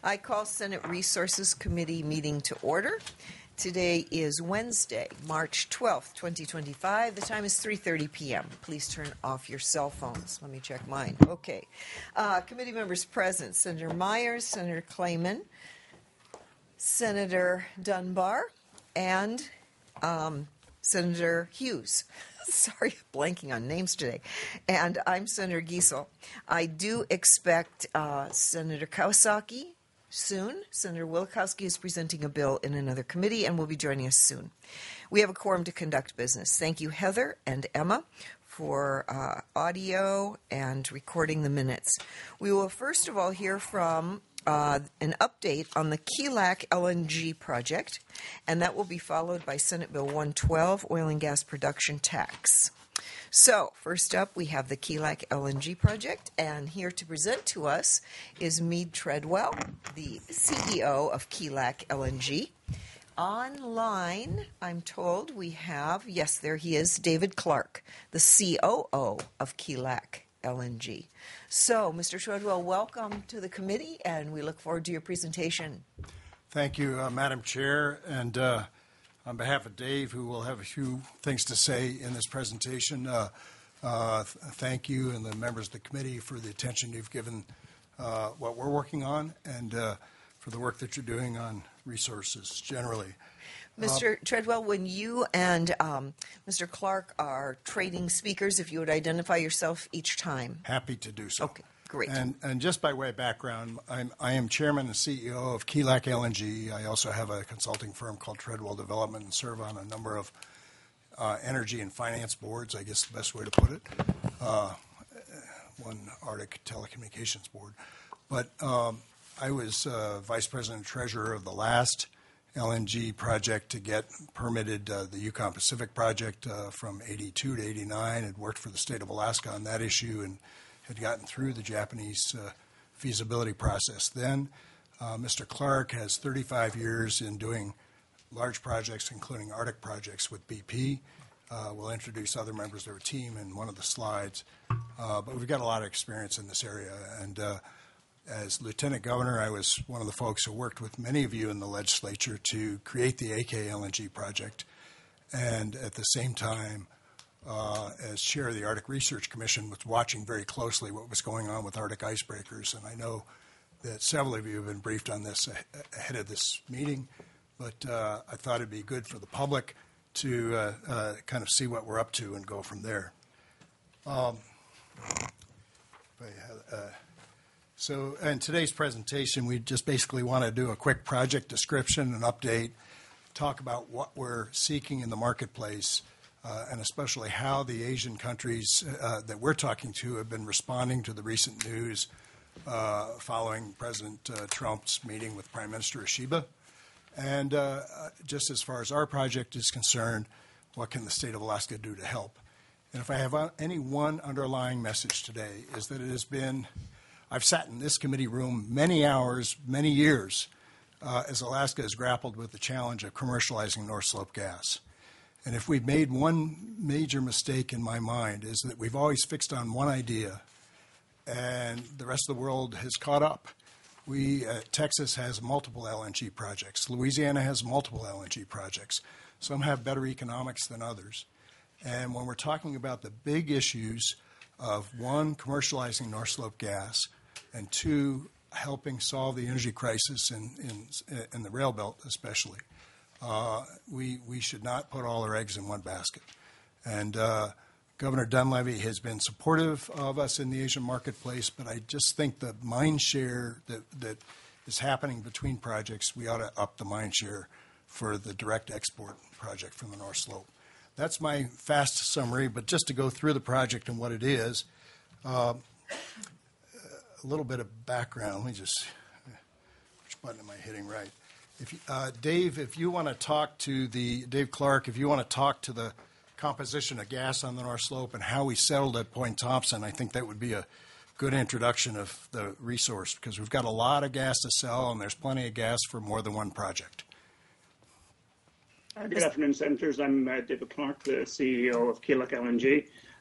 I call Senate Resources Committee meeting to order. Today is Wednesday, March 12th, 2025. The time is 3:30 p.m. Please turn off your cell phones. Let me check mine. Okay. Committee members present: Senator Myers, Senator Clayman, Senator Dunbar, and Senator Hughes. Sorry, blanking on names today. And I'm Senator Giesel. I do expect Senator Kawasaki soon. Senator Wielkowski is presenting a bill in another committee and will be joining us soon. We have a quorum to conduct business. Thank you, Heather and Emma, for audio and recording the minutes. We will first of all hear from an update on the Keelak LNG project, and that will be followed by Senate Bill 112, oil and gas production tax. So, first up, we have the Keelak LNG project, and here to present to us is Mead Treadwell, the CEO of Keelak LNG. Online, I'm told we have, yes, there he is, David Clark, the COO of Keelak LNG. So, Mr. Treadwell, welcome to the committee, and we look forward to your presentation. Thank you, Madam Chair, and on behalf of Dave, who will have a few things to say in this presentation, thank you and the members of the committee for the attention you've given what we're working on and for the work that you're doing on resources generally. Mr. Treadwell, when you and Mr. Clark are trading speakers, if you would identify yourself each time. Happy to do so. Okay, great. And just by way of background, I am chairman and CEO of Keelak LNG. I also have a consulting firm called Treadwell Development and serve on a number of energy and finance boards, I guess the best way to put it. One Arctic Telecommunications Board. But I was vice president and treasurer of the last LNG project to get permitted, the Yukon Pacific project from 82 to 89. Had worked for the state of Alaska on that issue and had gotten through the Japanese feasibility process then. Mr. Clark has 35 years in doing large projects, including Arctic projects with BP. We'll introduce other members of our team in one of the slides. But we've got a lot of experience in this area. And as Lieutenant Governor, I was one of the folks who worked with many of you in the legislature to create the AK LNG project. And at the same time, as chair of the Arctic Research Commission, was watching very closely what was going on with Arctic icebreakers. And I know that several of you have been briefed on this ahead of this meeting, but I thought it'd be good for the public to kind of see what we're up to and go from there. So in today's presentation, we just basically want to do a quick project description and update, talk about what we're seeking in the marketplace, and especially how the Asian countries that we're talking to have been responding to the recent news following President Trump's meeting with Prime Minister Ishiba. And just as far as our project is concerned, what can the state of Alaska do to help? And if I have any one underlying message today is that it has been, I've sat in this committee room many hours, many years, as Alaska has grappled with the challenge of commercializing North Slope gas. And if we've made one major mistake in my mind is that we've always fixed on one idea and the rest of the world has caught up. Texas has multiple LNG projects. Louisiana has multiple LNG projects. Some have better economics than others. And when we're talking about the big issues of one, commercializing North Slope gas, and two, helping solve the energy crisis in the rail belt especially, we should not put all our eggs in one basket. And Governor Dunleavy has been supportive of us in the Asian marketplace, but I just think the mind share that is happening between projects, we ought to up the mind share for the direct export project from the North Slope. That's my fast summary, but just to go through the project and what it is, a little bit of background. Let me just, which button am I hitting right? Dave, if you want to talk to Dave Clark, if you want to talk to the composition of gas on the North Slope and how we settled at Point Thompson, I think that would be a good introduction of the resource because we've got a lot of gas to sell and there's plenty of gas for more than one project. Good afternoon, Senators. I'm David Clark, the CEO of Keelak LNG.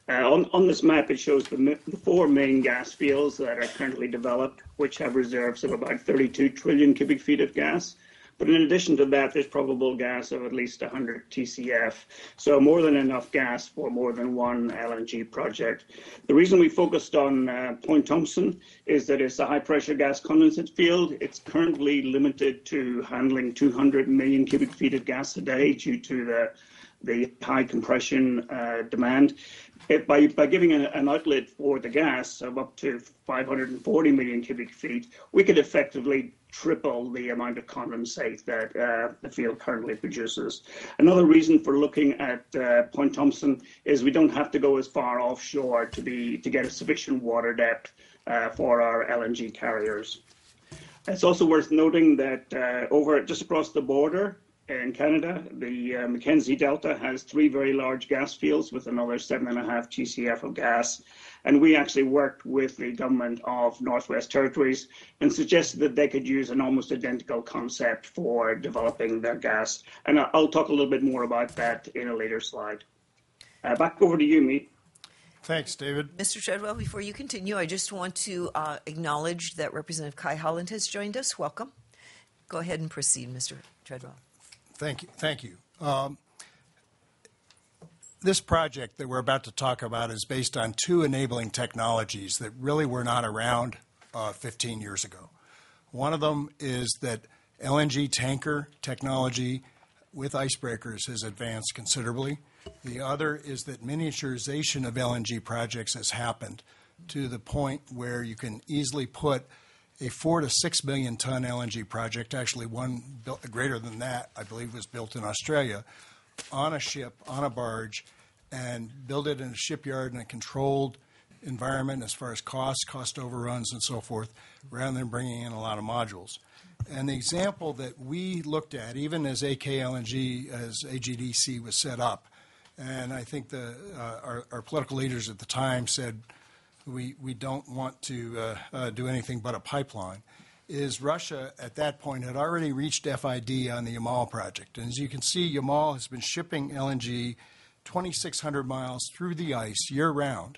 On this map, it shows the four main gas fields that are currently developed, which have reserves of about 32 trillion cubic feet of gas. But in addition to that, there's probable gas of at least 100 TCF, so more than enough gas for more than one LNG project. The reason we focused on Point Thompson is that it's a high-pressure gas condensate field. It's currently limited to handling 200 million cubic feet of gas a day due to the high compression demand. By giving an outlet for the gas of up to 540 million cubic feet, we could effectively triple the amount of condensate that the field currently produces. Another reason for looking at Point Thompson is we don't have to go as far offshore to get a sufficient water depth for our LNG carriers. It's also worth noting that just across the border, in Canada, the Mackenzie Delta has three very large gas fields with another 7.5 TCF of gas. And we actually worked with the government of Northwest Territories and suggested that they could use an almost identical concept for developing their gas. And I'll talk a little bit more about that in a later slide. Back over to you, Meet. Thanks, David. Mr. Treadwell, before you continue, I just want to acknowledge that Representative Kai Holland has joined us. Welcome. Go ahead and proceed, Mr. Treadwell. Thank you. This project that we're about to talk about is based on two enabling technologies that really were not around 15 years ago. One of them is that LNG tanker technology with icebreakers has advanced considerably. The other is that miniaturization of LNG projects has happened to the point where you can easily put a 4 to 6 million ton LNG project, actually one greater than that, I believe, was built in Australia, on a ship, on a barge, and build it in a shipyard in a controlled environment as far as cost overruns and so forth, rather than bringing in a lot of modules. And the example that we looked at, even as AKLNG, as AGDC was set up, and I think our political leaders at the time said, we don't want to do anything but a pipeline, is Russia at that point had already reached FID on the Yamal project. And as you can see, Yamal has been shipping LNG 2,600 miles through the ice year-round,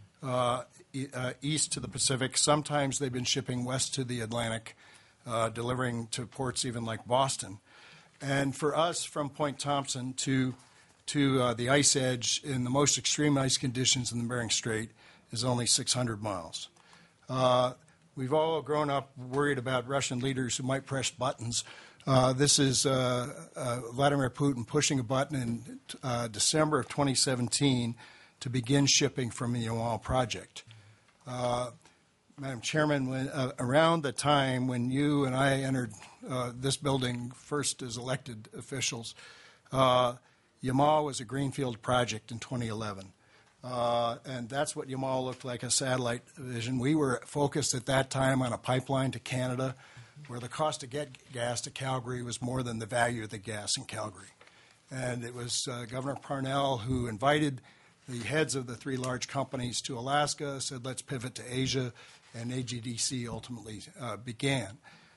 east to the Pacific. Sometimes they've been shipping west to the Atlantic, delivering to ports even like Boston. And for us, from Point Thompson to the ice edge in the most extreme ice conditions in the Bering Strait is only 600 miles. We've all grown up worried about Russian leaders who might press buttons. This is Vladimir Putin pushing a button in December of 2017 to begin shipping from the Yamal project. Madam Chairman, around the time when you and I entered this building first as elected officials, Yamal was a greenfield project in 2011. And that's what Yamal looked like, a satellite vision. We were focused at that time on a pipeline to Canada where the cost to get gas to Calgary was more than the value of the gas in Calgary. And it was Governor Parnell who invited the heads of the three large companies to Alaska, said let's pivot to Asia, and AGDC ultimately began.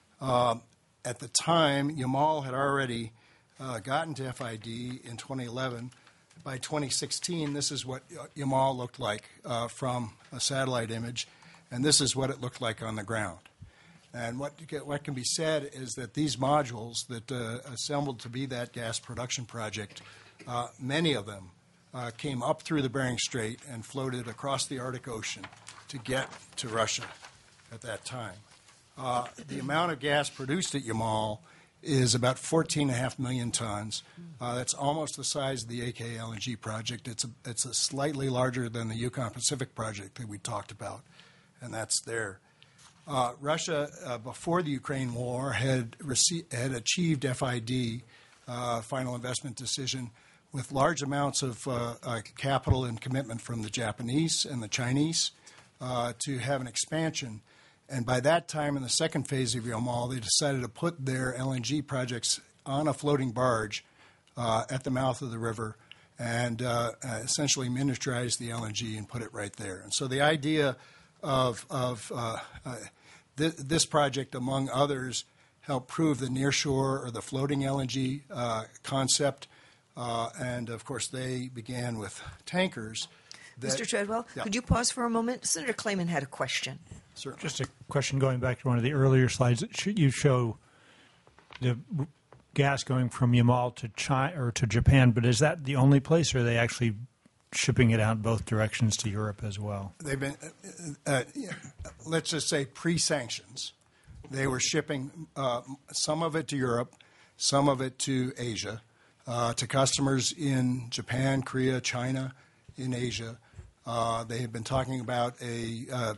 At the time, Yamal had already gotten to FID in 2011. By 2016, this is what Yamal looked like from a satellite image, and this is what it looked like on the ground. And what can be said is that these modules that assembled to be that gas production project, many of them came up through the Bering Strait and floated across the Arctic Ocean to get to Russia at that time. The amount of gas produced at Yamal is about 14.5 million tons. That's almost the size of the AK LNG project. It's a slightly larger than the Yukon Pacific project that we talked about, and that's there. Russia, before the Ukraine war, had achieved FID, final investment decision, with large amounts of capital and commitment from the Japanese and the Chinese to have an expansion. And by that time, in the second phase of Yamal, they decided to put their LNG projects on a floating barge at the mouth of the river and essentially miniaturize the LNG and put it right there. And so the idea of this project, among others, helped prove the nearshore or the floating LNG concept. And, of course, they began with tankers. Mr. Treadwell, Yeah. could you pause for a moment? Senator Clayman had a question. Certainly. Just a question going back to one of the earlier slides. You show the gas going from Yamal to China or to Japan, but is that the only place, or are they actually shipping it out both directions to Europe as well? They've been, let's just say, pre-sanctions. They were shipping some of it to Europe, some of it to Asia, to customers in Japan, Korea, China, in Asia. They have been talking about a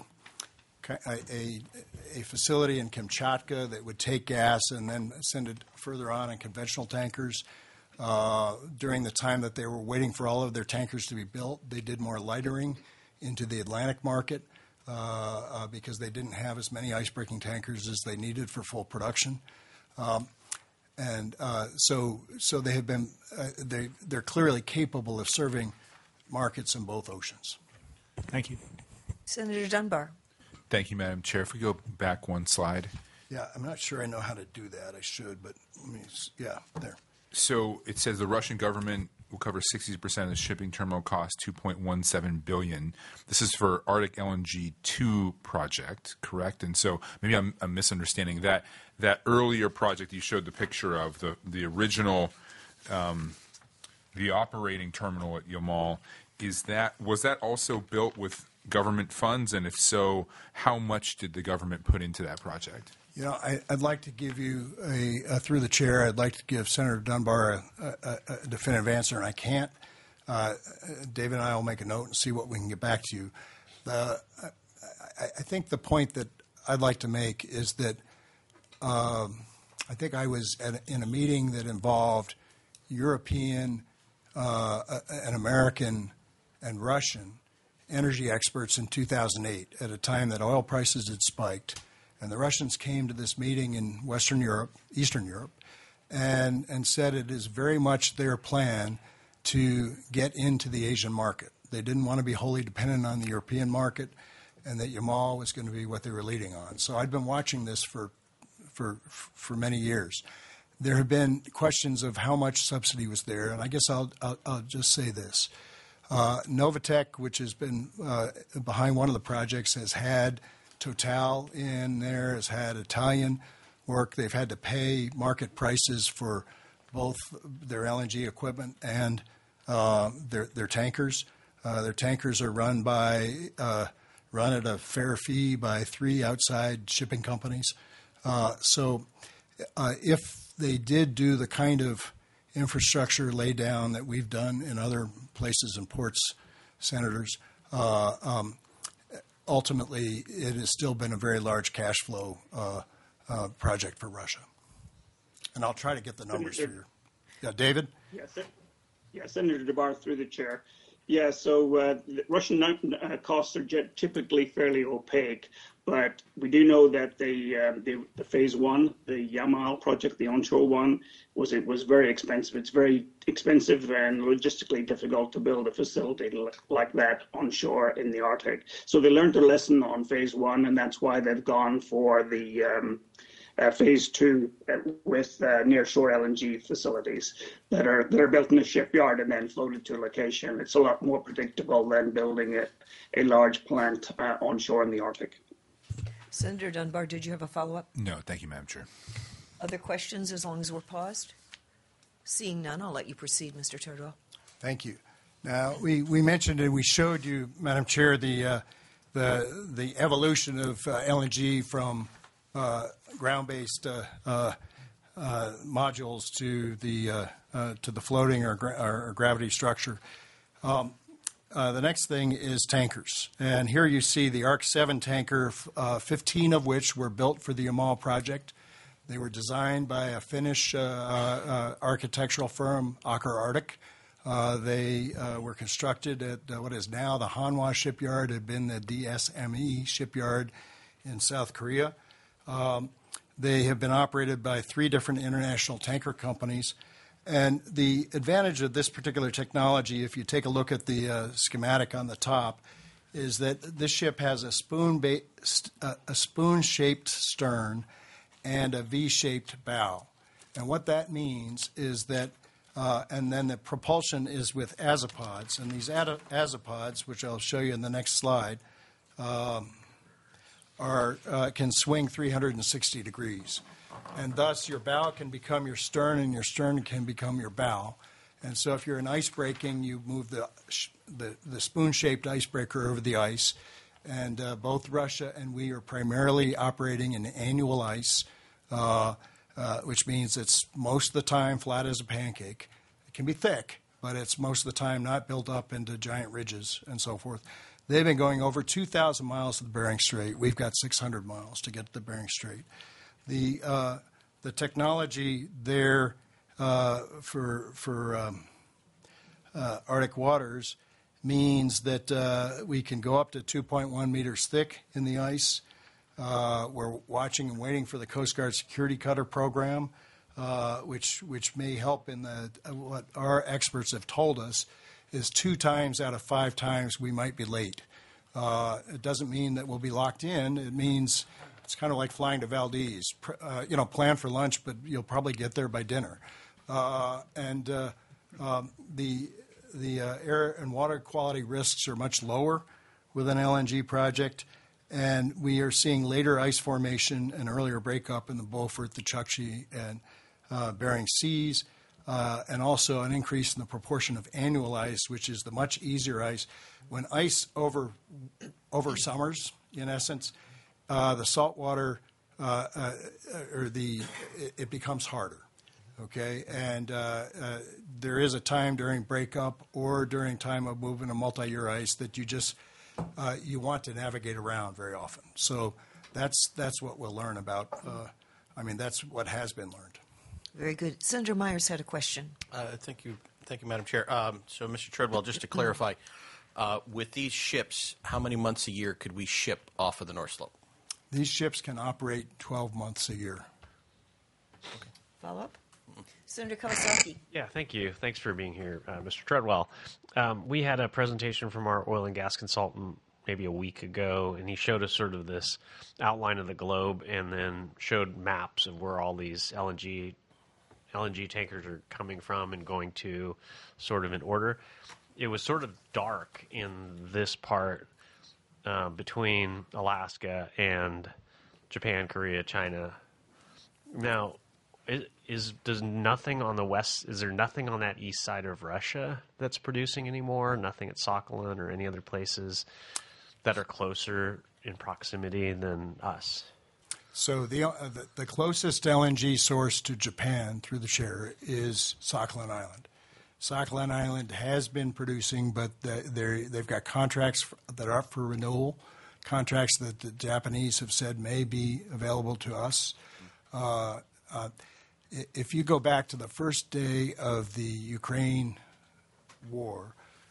facility in Kamchatka that would take gas and then send it further on in conventional tankers. During the time that they were waiting for all of their tankers to be built, they did more lightering into the Atlantic market because they didn't have as many ice-breaking tankers as they needed for full production. So they have been they're clearly capable of serving markets in both oceans. Thank you. Senator Dunbar. Thank you, Madam Chair. If we go back one slide. Yeah, I'm not sure I know how to do that. I should, but yeah, there. So it says the Russian government will cover 60% of the shipping terminal cost, $2.17 billion. This is for Arctic LNG 2 project, correct? And so maybe I'm misunderstanding that. That earlier project you showed the picture of, the original, the operating terminal at Yamal, was that also built with government funds? And if so, how much did the government put into that project? You know, I'd like to give you through the chair, I'd like to give Senator Dunbar a definitive answer, and I can't. David and I will make a note and see what we can get back to you. I think the point that I'd like to make is that I think I was in a meeting that involved European and American and Russian energy experts in 2008 at a time that oil prices had spiked. And the Russians came to this meeting in Eastern Europe, and said it is very much their plan to get into the Asian market. They didn't want to be wholly dependent on the European market, and that Yamal was going to be what they were leading on. So I'd been watching this for many years. There have been questions of how much subsidy was there, and I guess I'll just say this. Novatek, which has been behind one of the projects, has had Total in there, has had Italian work. They've had to pay market prices for both their LNG equipment and their tankers. Their tankers are run at a fair fee by 3 outside shipping companies. So if they did do the kind of infrastructure lay down that we've done in other places and ports, senators, ultimately, it has still been a very large cash flow project for Russia. And I'll try to get the numbers for you. Yeah, David? Yes, Senator Dunbar, through the chair. Yeah, so Russian costs are typically fairly opaque, but we do know that the phase one, the Yamal project, the onshore one, was very expensive. It's very expensive and logistically difficult to build a facility like that onshore in the Arctic. So they learned a lesson on phase one, and that's why they've gone for the phase two with nearshore LNG facilities that are built in a shipyard and then floated to a location. It's a lot more predictable than building a large plant onshore in the Arctic. Senator Dunbar, did you have a follow-up? No, thank you, Madam Chair. Other questions as long as we're paused? Seeing none, I'll let you proceed, Mr. Treadwell. Thank you. Now, we mentioned and we showed you, Madam Chair, the evolution of LNG from ground-based modules to the floating or gravity structure. The next thing is tankers. And here you see the ARC-7 tanker, 15 of which were built for the Yamal project. They were designed by a Finnish architectural firm, Aker Arctic. They were constructed at what is now the Hanwha shipyard, had been the DSME shipyard in South Korea. They have been operated by 3 different international tanker companies. And the advantage of this particular technology, if you take a look at the schematic on the top, is that this ship has a spoon-shaped stern and a V-shaped bow. And what that means is that And then the propulsion is with azipods. And these azipods, which I'll show you in the next slide, can swing 360 degrees. And thus your bow can become your stern and your stern can become your bow. And so if you're in ice breaking, you move the spoon-shaped icebreaker over the ice. And both Russia and we are primarily operating in annual ice, which means it's most of the time flat as a pancake. It can be thick, but it's most of the time not built up into giant ridges and so forth. They've been going over 2,000 miles to the Bering Strait. We've got 600 miles to get to the Bering Strait. The technology there for Arctic waters means that we can go up to 2.1 meters thick in the ice. We're watching and waiting for the Coast Guard Security Cutter program, which may help in what our experts have told us is 2 times out of 5 times we might be late. It doesn't mean that we'll be locked in. It means it's kind of like flying to Valdez. Plan for lunch, but you'll probably get there by dinner. The air and water quality risks are much lower with an LNG project, and we are seeing later ice formation and earlier breakup in the Beaufort, the Chukchi, and Bering Seas, and also an increase in the proportion of annual ice, which is the much easier ice. When ice over summers, in essence, the salt water it becomes harder. Okay, and there is a time during breakup or during time of moving a multi-year ice that you want to navigate around very often. So that's what we'll learn about. That's what has been learned. Very good. Senator Myers had a question. Thank you, Madam Chair. So, Mr. Treadwell, just to clarify, with these ships, how many months a year could we ship off of the North Slope? These ships can operate 12 months a year. Okay. Follow up? Senator Kawasaki. Yeah, thank you. Thanks for being here, Mr. Treadwell. We had a presentation from our oil and gas consultant maybe a week ago, and he showed us sort of this outline of the globe and then showed maps of where all these LNG tankers are coming from and going to, sort of in order. It was sort of dark in this part between Alaska and Japan, Korea, China. Now, is there nothing on that east side of Russia that's producing anymore? Nothing at Sakhalin or any other places that are closer in proximity than us? So the closest LNG source to Japan through the Cher is Sakhalin Island. Sakhalin Island has been producing, but they've got contracts that are up for renewal, contracts that the Japanese have said may be available to us. If you go back to the first day of the Ukraine war,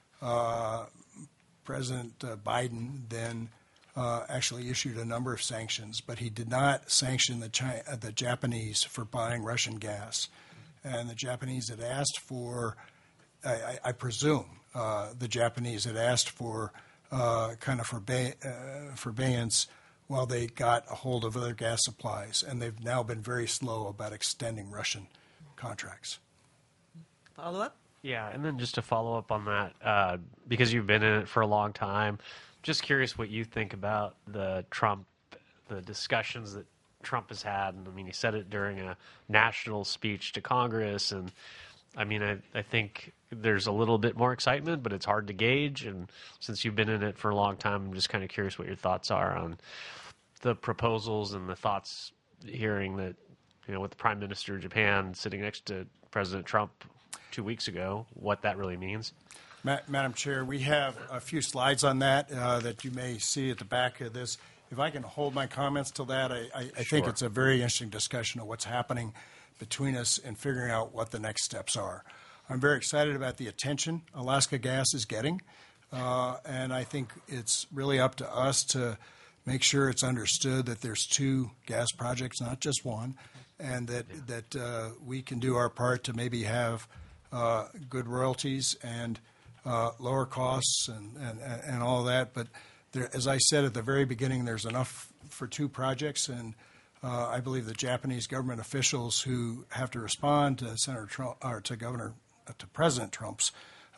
President Biden then actually issued a number of sanctions, but he did not sanction the Japanese for buying Russian gas. And the Japanese had asked for, I presume, the Japanese had asked for kind of forbearance while they got a hold of other gas supplies, and they've now been very slow about extending Russian contracts. Follow up? Yeah, and then just to follow up on that, because you've been in it for a long time, just curious what you think about the discussions that Trump has had. And I mean, he said it during a national speech to Congress, and I mean, I think there's a little bit more excitement, but it's hard to gauge. And since you've been in it for a long time, I'm just kind of curious what your thoughts are on the proposals and the thoughts hearing that, with the Prime Minister of Japan sitting next to President Trump 2 weeks ago, what that really means. Madam Chair, we have a few slides on that that you may see at the back of this. If I can hold my comments till that, I think it's a very interesting discussion of what's happening between us and figuring out what the next steps are. I'm very excited about the attention Alaska Gas is getting, and I think it's really up to us to make sure it's understood that there's 2 gas projects, not just one, and that we can do our part to maybe have good royalties and lower costs and all that. But there, as I said at the very beginning, there's enough for 2 projects, and I believe the Japanese government officials who have to respond to Senator Trump or to Governor to President Trump's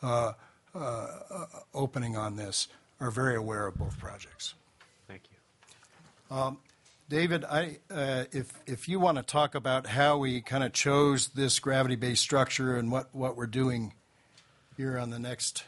opening on this, are very aware of both projects. Thank you. David, if you want to talk about how we kind of chose this gravity-based structure and what we're doing here on the next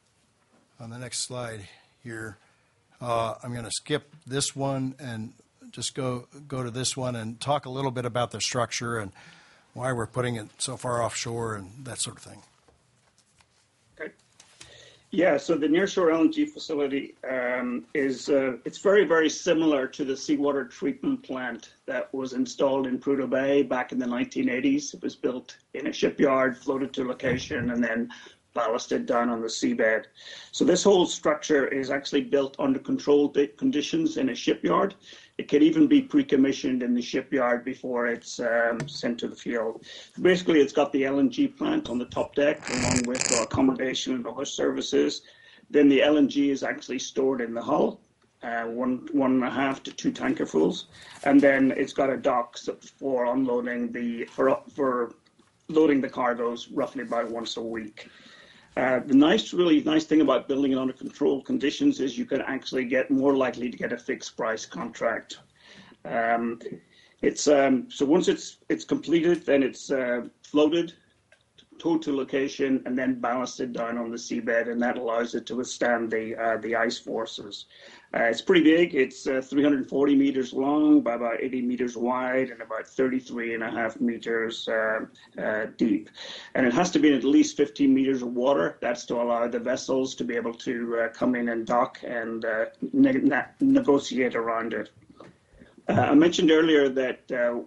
slide here, I'm going to skip this one and just go to this one and talk a little bit about the structure and why we're putting it so far offshore and that sort of thing. Okay. Yeah, so the nearshore LNG facility it's very, very similar to the seawater treatment plant that was installed in Prudhoe Bay back in the 1980s. It was built in a shipyard, floated to location, and then ballasted down on the seabed. So this whole structure is actually built under controlled conditions in a shipyard. It can even be pre-commissioned in the shipyard before it's sent to the field. Basically, it's got the LNG plant on the top deck along with accommodation and other services. Then the LNG is actually stored in the hull, 1.5 to 2 tankerfuls, and then it's got a dock for unloading for loading the cargoes roughly about once a week. The really nice thing about building it under controlled conditions is you can actually get more likely to get a fixed price contract. So once it's completed, then it's floated, towed to location, and then ballasted down on the seabed, and that allows it to withstand the ice forces. It's pretty big. It's 340 meters long by about 80 meters wide and about 33.5 meters deep. And it has to be in at least 15 meters of water. That's to allow the vessels to be able to come in and dock and negotiate around it. I mentioned earlier that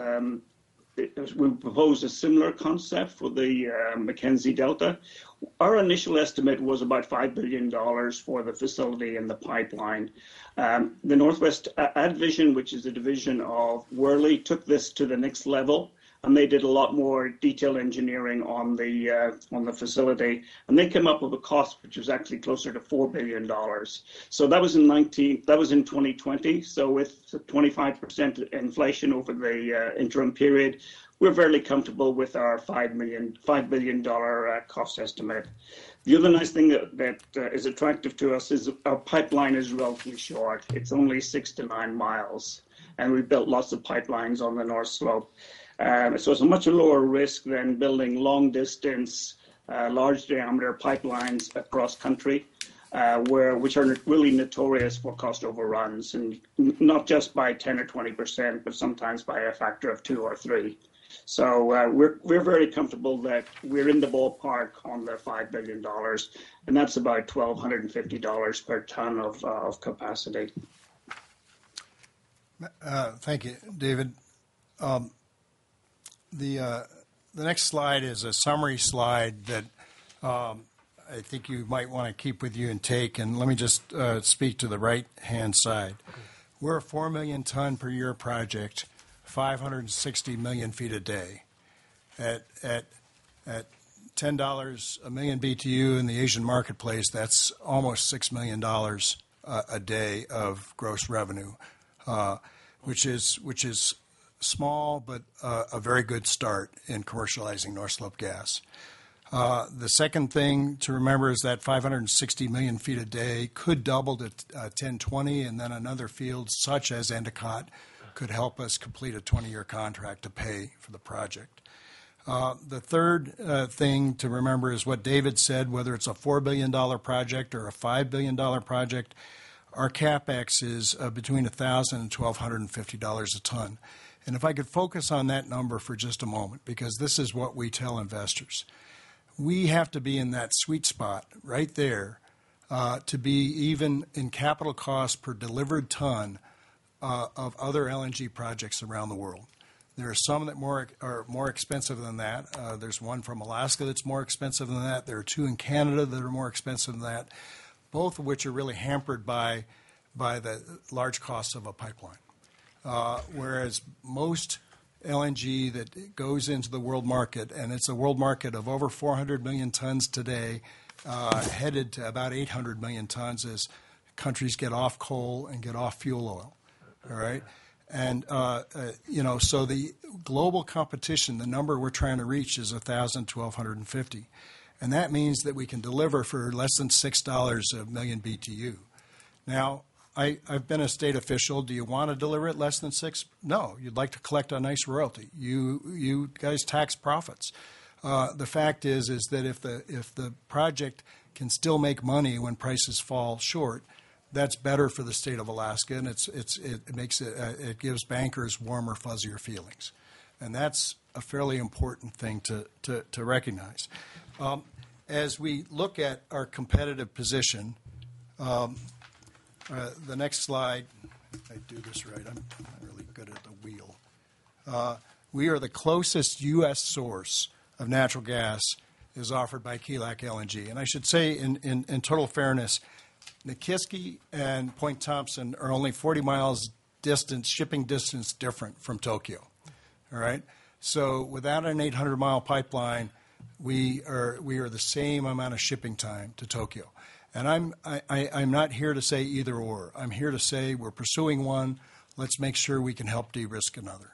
we proposed a similar concept for the Mackenzie Delta. Our initial estimate was about $5 billion for the facility and the pipeline. The Northwest Advision, which is a division of Worley, took this to the next level, and they did a lot more detailed engineering on the facility, and they came up with a cost which was actually closer to $4 billion. So that was in 2020. So with 25% inflation over the interim period, we're fairly comfortable with our $5 billion cost estimate. The other nice thing that is attractive to us is our pipeline is relatively short. It's only 6 to 9 miles, and we've built lots of pipelines on the North Slope. So it's a much lower risk than building long-distance, large diameter pipelines across country, which are really notorious for cost overruns, and not just by 10 or 20%, but sometimes by a factor of 2 or 3. So we're very comfortable that we're in the ballpark on the $5 billion, and that's about $1,250 per ton of capacity. Thank you, David. The next slide is a summary slide that I think you might want to keep with you and take. And let me just speak to the right-hand side. We're a 4 million ton per year project, 560 million feet a day. At $10 a million BTU in the Asian marketplace, that's almost $6 million a day of gross revenue, which is small but a very good start in commercializing North Slope gas. The second thing to remember is that 560 million feet a day could double to 1020, and then another field such as Endicott could help us complete a 20-year contract to pay for the project. The third thing to remember is what David said, whether it's a $4 billion project or a $5 billion project, our CapEx is between $1,000 and $1,250 a ton. And if I could focus on that number for just a moment, because this is what we tell investors. We have to be in that sweet spot right there to be even in capital costs per delivered ton of other LNG projects around the world. There are some that are more expensive than that. There's one from Alaska that's more expensive than that. There are 2 in Canada that are more expensive than that, both of which are really hampered by the large costs of a pipeline. Whereas most LNG that goes into the world market, and it's a world market of over 400 million tons today, headed to about 800 million tons as countries get off coal and get off fuel oil. All right, And, so the global competition, the number we're trying to reach is 1,000, 1,250. And that means that we can deliver for less than $6 a million BTU. Now, I've been a state official. Do you want to deliver it less than $6? No, you'd like to collect a nice royalty. You guys tax profits. The fact is that if the project can still make money when prices fall short, that's better for the state of Alaska, and it gives bankers warmer, fuzzier feelings, and that's a fairly important thing to recognize. As we look at our competitive position, the next slide, if I do this right, I'm not really good at the wheel. We are the closest U.S. source of natural gas is offered by Keelak LNG. And I should say, in total fairness, Nikiski and Point Thompson are only 40 miles distance, shipping distance different from Tokyo. All right? So without an 800-mile pipeline, we are the same amount of shipping time to Tokyo. And I'm not here to say either or. I'm here to say we're pursuing one. Let's make sure we can help de-risk another.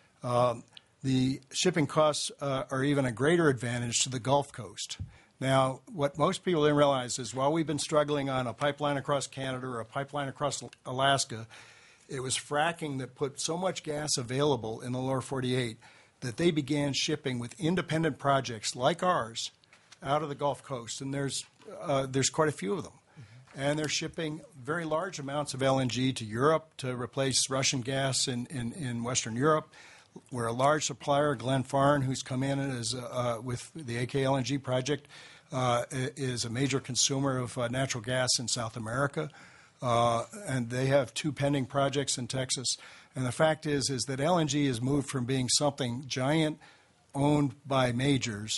The shipping costs are even a greater advantage to the Gulf Coast. Now, what most people didn't realize is while we've been struggling on a pipeline across Canada or a pipeline across Alaska, it was fracking that put so much gas available in the lower 48 that they began shipping with independent projects like ours out of the Gulf Coast, and there's quite a few of them. And they're shipping very large amounts of LNG to Europe to replace Russian gas in Western Europe. We're a large supplier. Glenn Farn, who's come in as, with the AK LNG project, is a major consumer of natural gas in South America. And they have 2 pending projects in Texas. And the fact is that LNG has moved from being something giant owned by majors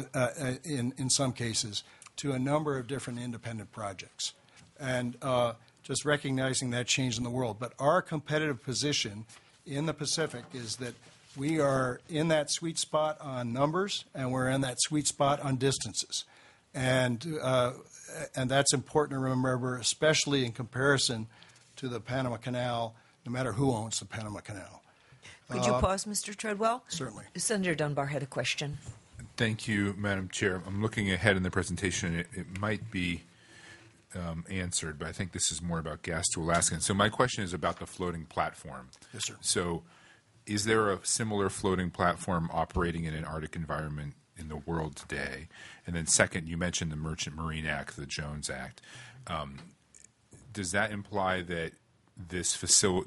in some cases to a number of different independent projects. And just recognizing that change in the world. But our competitive position in the Pacific is that we are in that sweet spot on numbers, and we're in that sweet spot on distances. And that's important to remember, especially in comparison to the Panama Canal, no matter who owns the Panama Canal. Could you pause, Mr. Treadwell? Certainly. Senator Dunbar had a question. Thank you, Madam Chair. I'm looking ahead in the presentation. It might be answered, but I think this is more about gas to Alaska. And so my question is about the floating platform. Yes, sir. So is there a similar floating platform operating in an Arctic environment in the world today? And then second, you mentioned the Merchant Marine Act, the Jones Act. Does that imply that this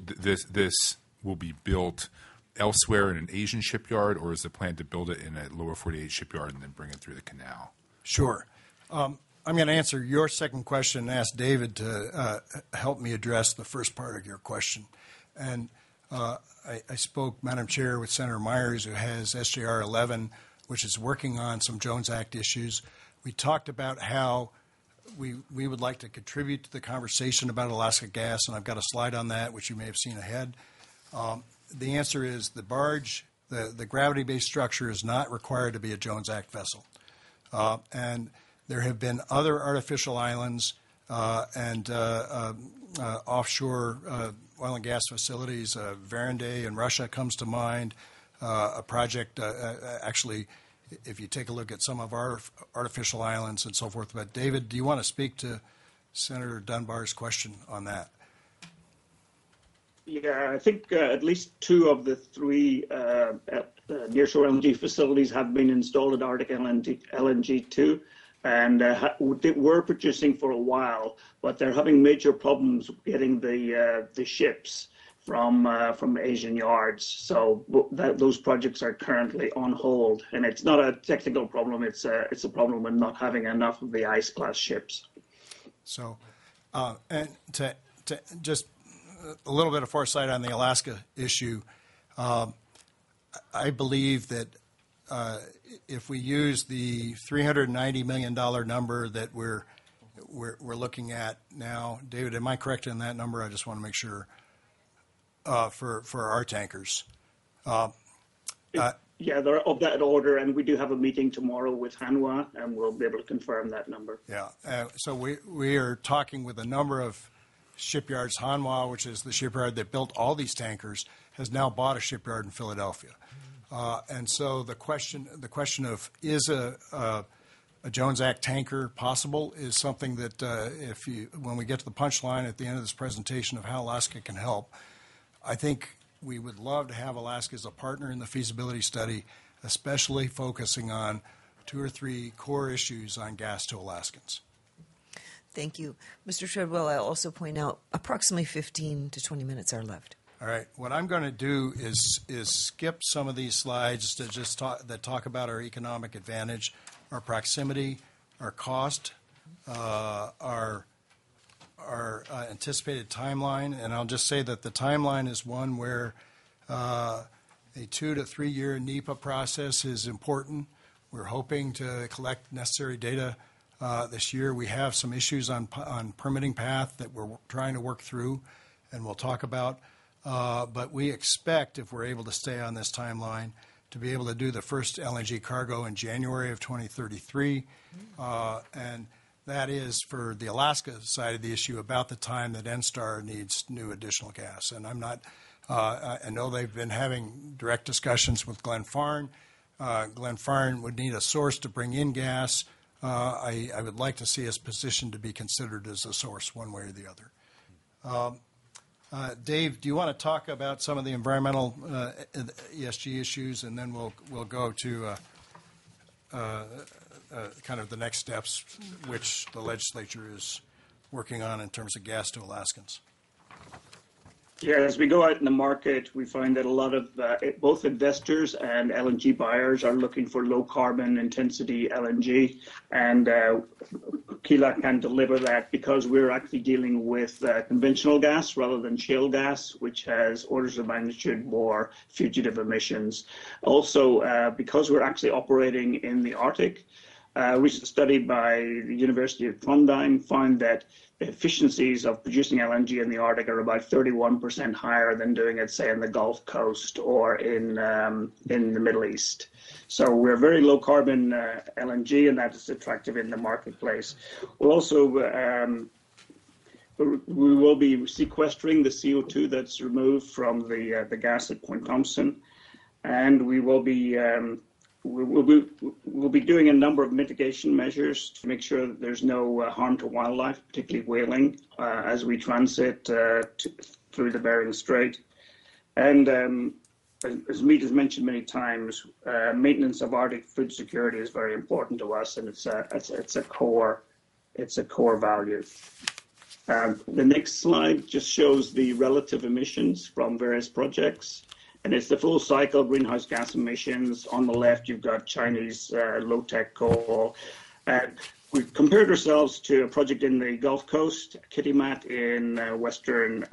will be built elsewhere in an Asian shipyard, or is the plan to build it in a lower 48 shipyard and then bring it through the canal? Sure. I'm going to answer your second question and ask David to help me address the first part of your question. And I spoke, Madam Chair, with Senator Myers, who has SJR 11, which is working on some Jones Act issues. We talked about how we would like to contribute to the conversation about Alaska gas, and I've got a slide on that, which you may have seen ahead. The answer is the barge, the gravity-based structure is not required to be a Jones Act vessel. And there have been other artificial islands and offshore oil and gas facilities. Varenday in Russia comes to mind. A project, actually, if you take a look at some of our artificial islands and so forth. But David, do you want to speak to Senator Dunbar's question on that? Yeah, I think at least 2 of the 3 nearshore LNG facilities have been installed at Arctic LNG 2. And they were producing for a while, but they're having major problems getting the ships from Asian yards. So those projects are currently on hold, and it's not a technical problem. It's a problem with not having enough of the ice class ships. So, and to just a little bit of foresight on the Alaska issue, I believe that. If we use the $390 million number that we're looking at now, David, am I correct in that number? I just want to make sure for our tankers. Yeah, they're of that order, and we do have a meeting tomorrow with Hanwha, and we'll be able to confirm that number. Yeah, so we are talking with a number of shipyards. Hanwha, which is the shipyard that built all these tankers, has now bought a shipyard in Philadelphia. And so the question of is a Jones Act tanker possible is something that when we get to the punchline at the end of this presentation of how Alaska can help, I think we would love to have Alaska as a partner in the feasibility study, especially focusing on 2 or 3 core issues on gas to Alaskans. Thank you. Mr. Treadwell, I'll also point out approximately 15 to 20 minutes are left. All right. What I'm going to do is skip some of these slides to just talk about our economic advantage, our proximity, our cost, our anticipated timeline. And I'll just say that the timeline is one where a 2 to 3 year NEPA process is important. We're hoping to collect necessary data this year. We have some issues on permitting path that we're trying to work through, and we'll talk about. But we expect, if we're able to stay on this timeline, to be able to do the first LNG cargo in January of 2033. And that is, for the Alaska side of the issue, about the time that NSTAR needs new additional gas. And I know they've been having direct discussions with Glenfarne. Glenfarne would need a source to bring in gas. I would like to see us positioned to be considered as a source one way or the other. Dave, do you want to talk about some of the environmental ESG issues, and then we'll go to kind of the next steps, which the legislature is working on in terms of gas to Alaskans? Yeah, as we go out in the market, we find that a lot of both investors and LNG buyers are looking for low carbon intensity LNG, and Keelah can deliver that because we're actually dealing with conventional gas rather than shale gas, which has orders of magnitude more fugitive emissions. Also, because we're actually operating in the Arctic, a recent study by the University of Trondheim found that the efficiencies of producing LNG in the Arctic are about 31% higher than doing it, say, in the Gulf Coast or in the Middle East. So we're very low carbon LNG, and that is attractive in the marketplace. We'll also we will be sequestering the CO2 that's removed from the gas at Point Thompson, and we will be we'll be doing a number of mitigation measures to make sure that there's no harm to wildlife, particularly whaling, as we transit through the Bering Strait. And as Mead has mentioned many times, maintenance of Arctic food security is very important to us, and it's a core value. The next slide just shows the relative emissions from various projects. And it's the full cycle greenhouse gas emissions. On the left, you've got Chinese low-tech coal. We've compared ourselves to a project in the Gulf Coast, Kitimat in western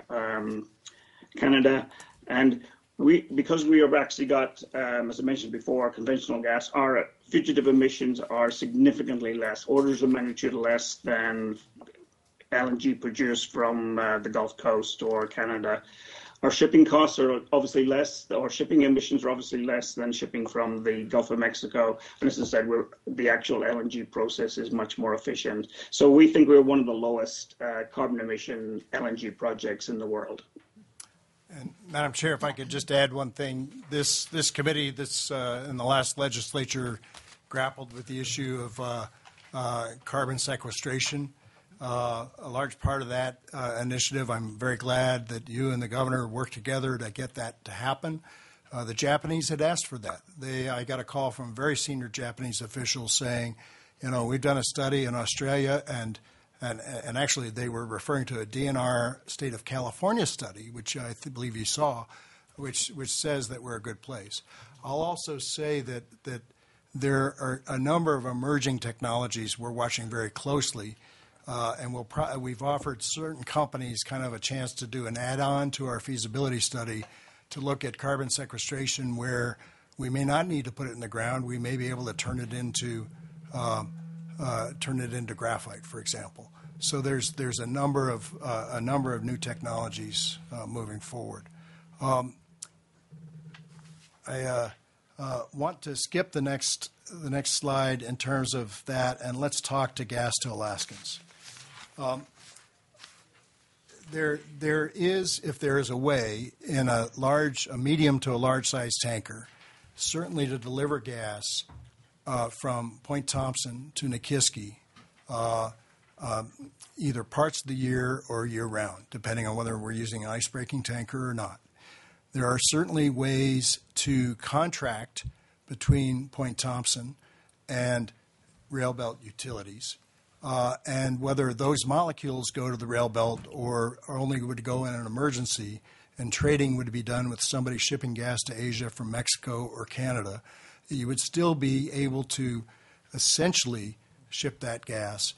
Canada. And because we have actually got, as I mentioned before, conventional gas, our fugitive emissions are significantly less, orders of magnitude less than LNG produced from the Gulf Coast or Canada. Our shipping costs are obviously less, or shipping emissions are obviously less than shipping from the Gulf of Mexico. And as I said, the actual LNG process is much more efficient. So we think we're one of the lowest carbon emission LNG projects in the world. And Madam Chair, if I could just add one thing. This committee in the last legislature grappled with the issue of carbon sequestration. A large part of that initiative, I'm very glad that you and the governor worked together to get that to happen. The Japanese had asked for that. I got a call from very senior Japanese officials saying, we've done a study in Australia, and actually they were referring to a DNR State of California study, which I believe you saw, which says that we're a good place. I'll also say that there are a number of emerging technologies we're watching very closely. And we've offered certain companies kind of a chance to do an add-on to our feasibility study to look at carbon sequestration where we may not need to put it in the ground. We may be able to turn it into graphite, for example. So there's a number of new technologies moving forward. I want to skip the next slide in terms of that, and let's talk to gas to Alaskans. There is, if there is a way, in a medium to a large size tanker, certainly to deliver gas from Point Thompson to Nikiski, either parts of the year or year round, depending on whether we're using an ice-breaking tanker or not. There are certainly ways to contract between Point Thompson and railbelt utilities. And whether those molecules go to the rail belt or only would go in an emergency, and trading would be done with somebody shipping gas to Asia from Mexico or Canada, you would still be able to essentially ship that gas.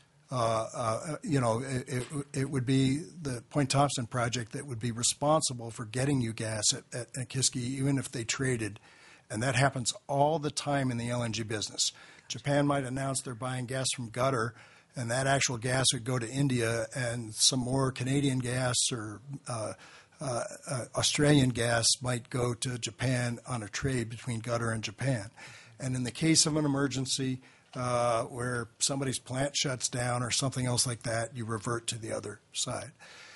It would be the Point Thompson project that would be responsible for getting you gas at Nikiski, even if they traded. And that happens all the time in the LNG business. Japan might announce they're buying gas from Qatar, and that actual gas would go to India, and some more Canadian gas or Australian gas might go to Japan on a trade between Qatar and Japan. And in the case of an emergency where somebody's plant shuts down or something else like that, you revert to the other side.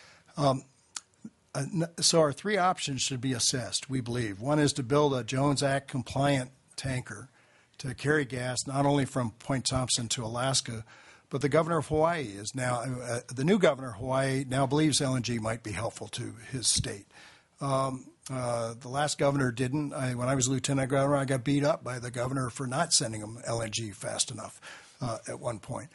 So our three options should be assessed, we believe. One is to build a Jones Act compliant tanker to carry gas not only from Point Thompson to Alaska, but the governor of Hawaii is now, the new governor of Hawaii now believes LNG might be helpful to his state. The last governor didn't. When I was lieutenant governor, I got beat up by the governor for not sending him LNG fast enough at one point.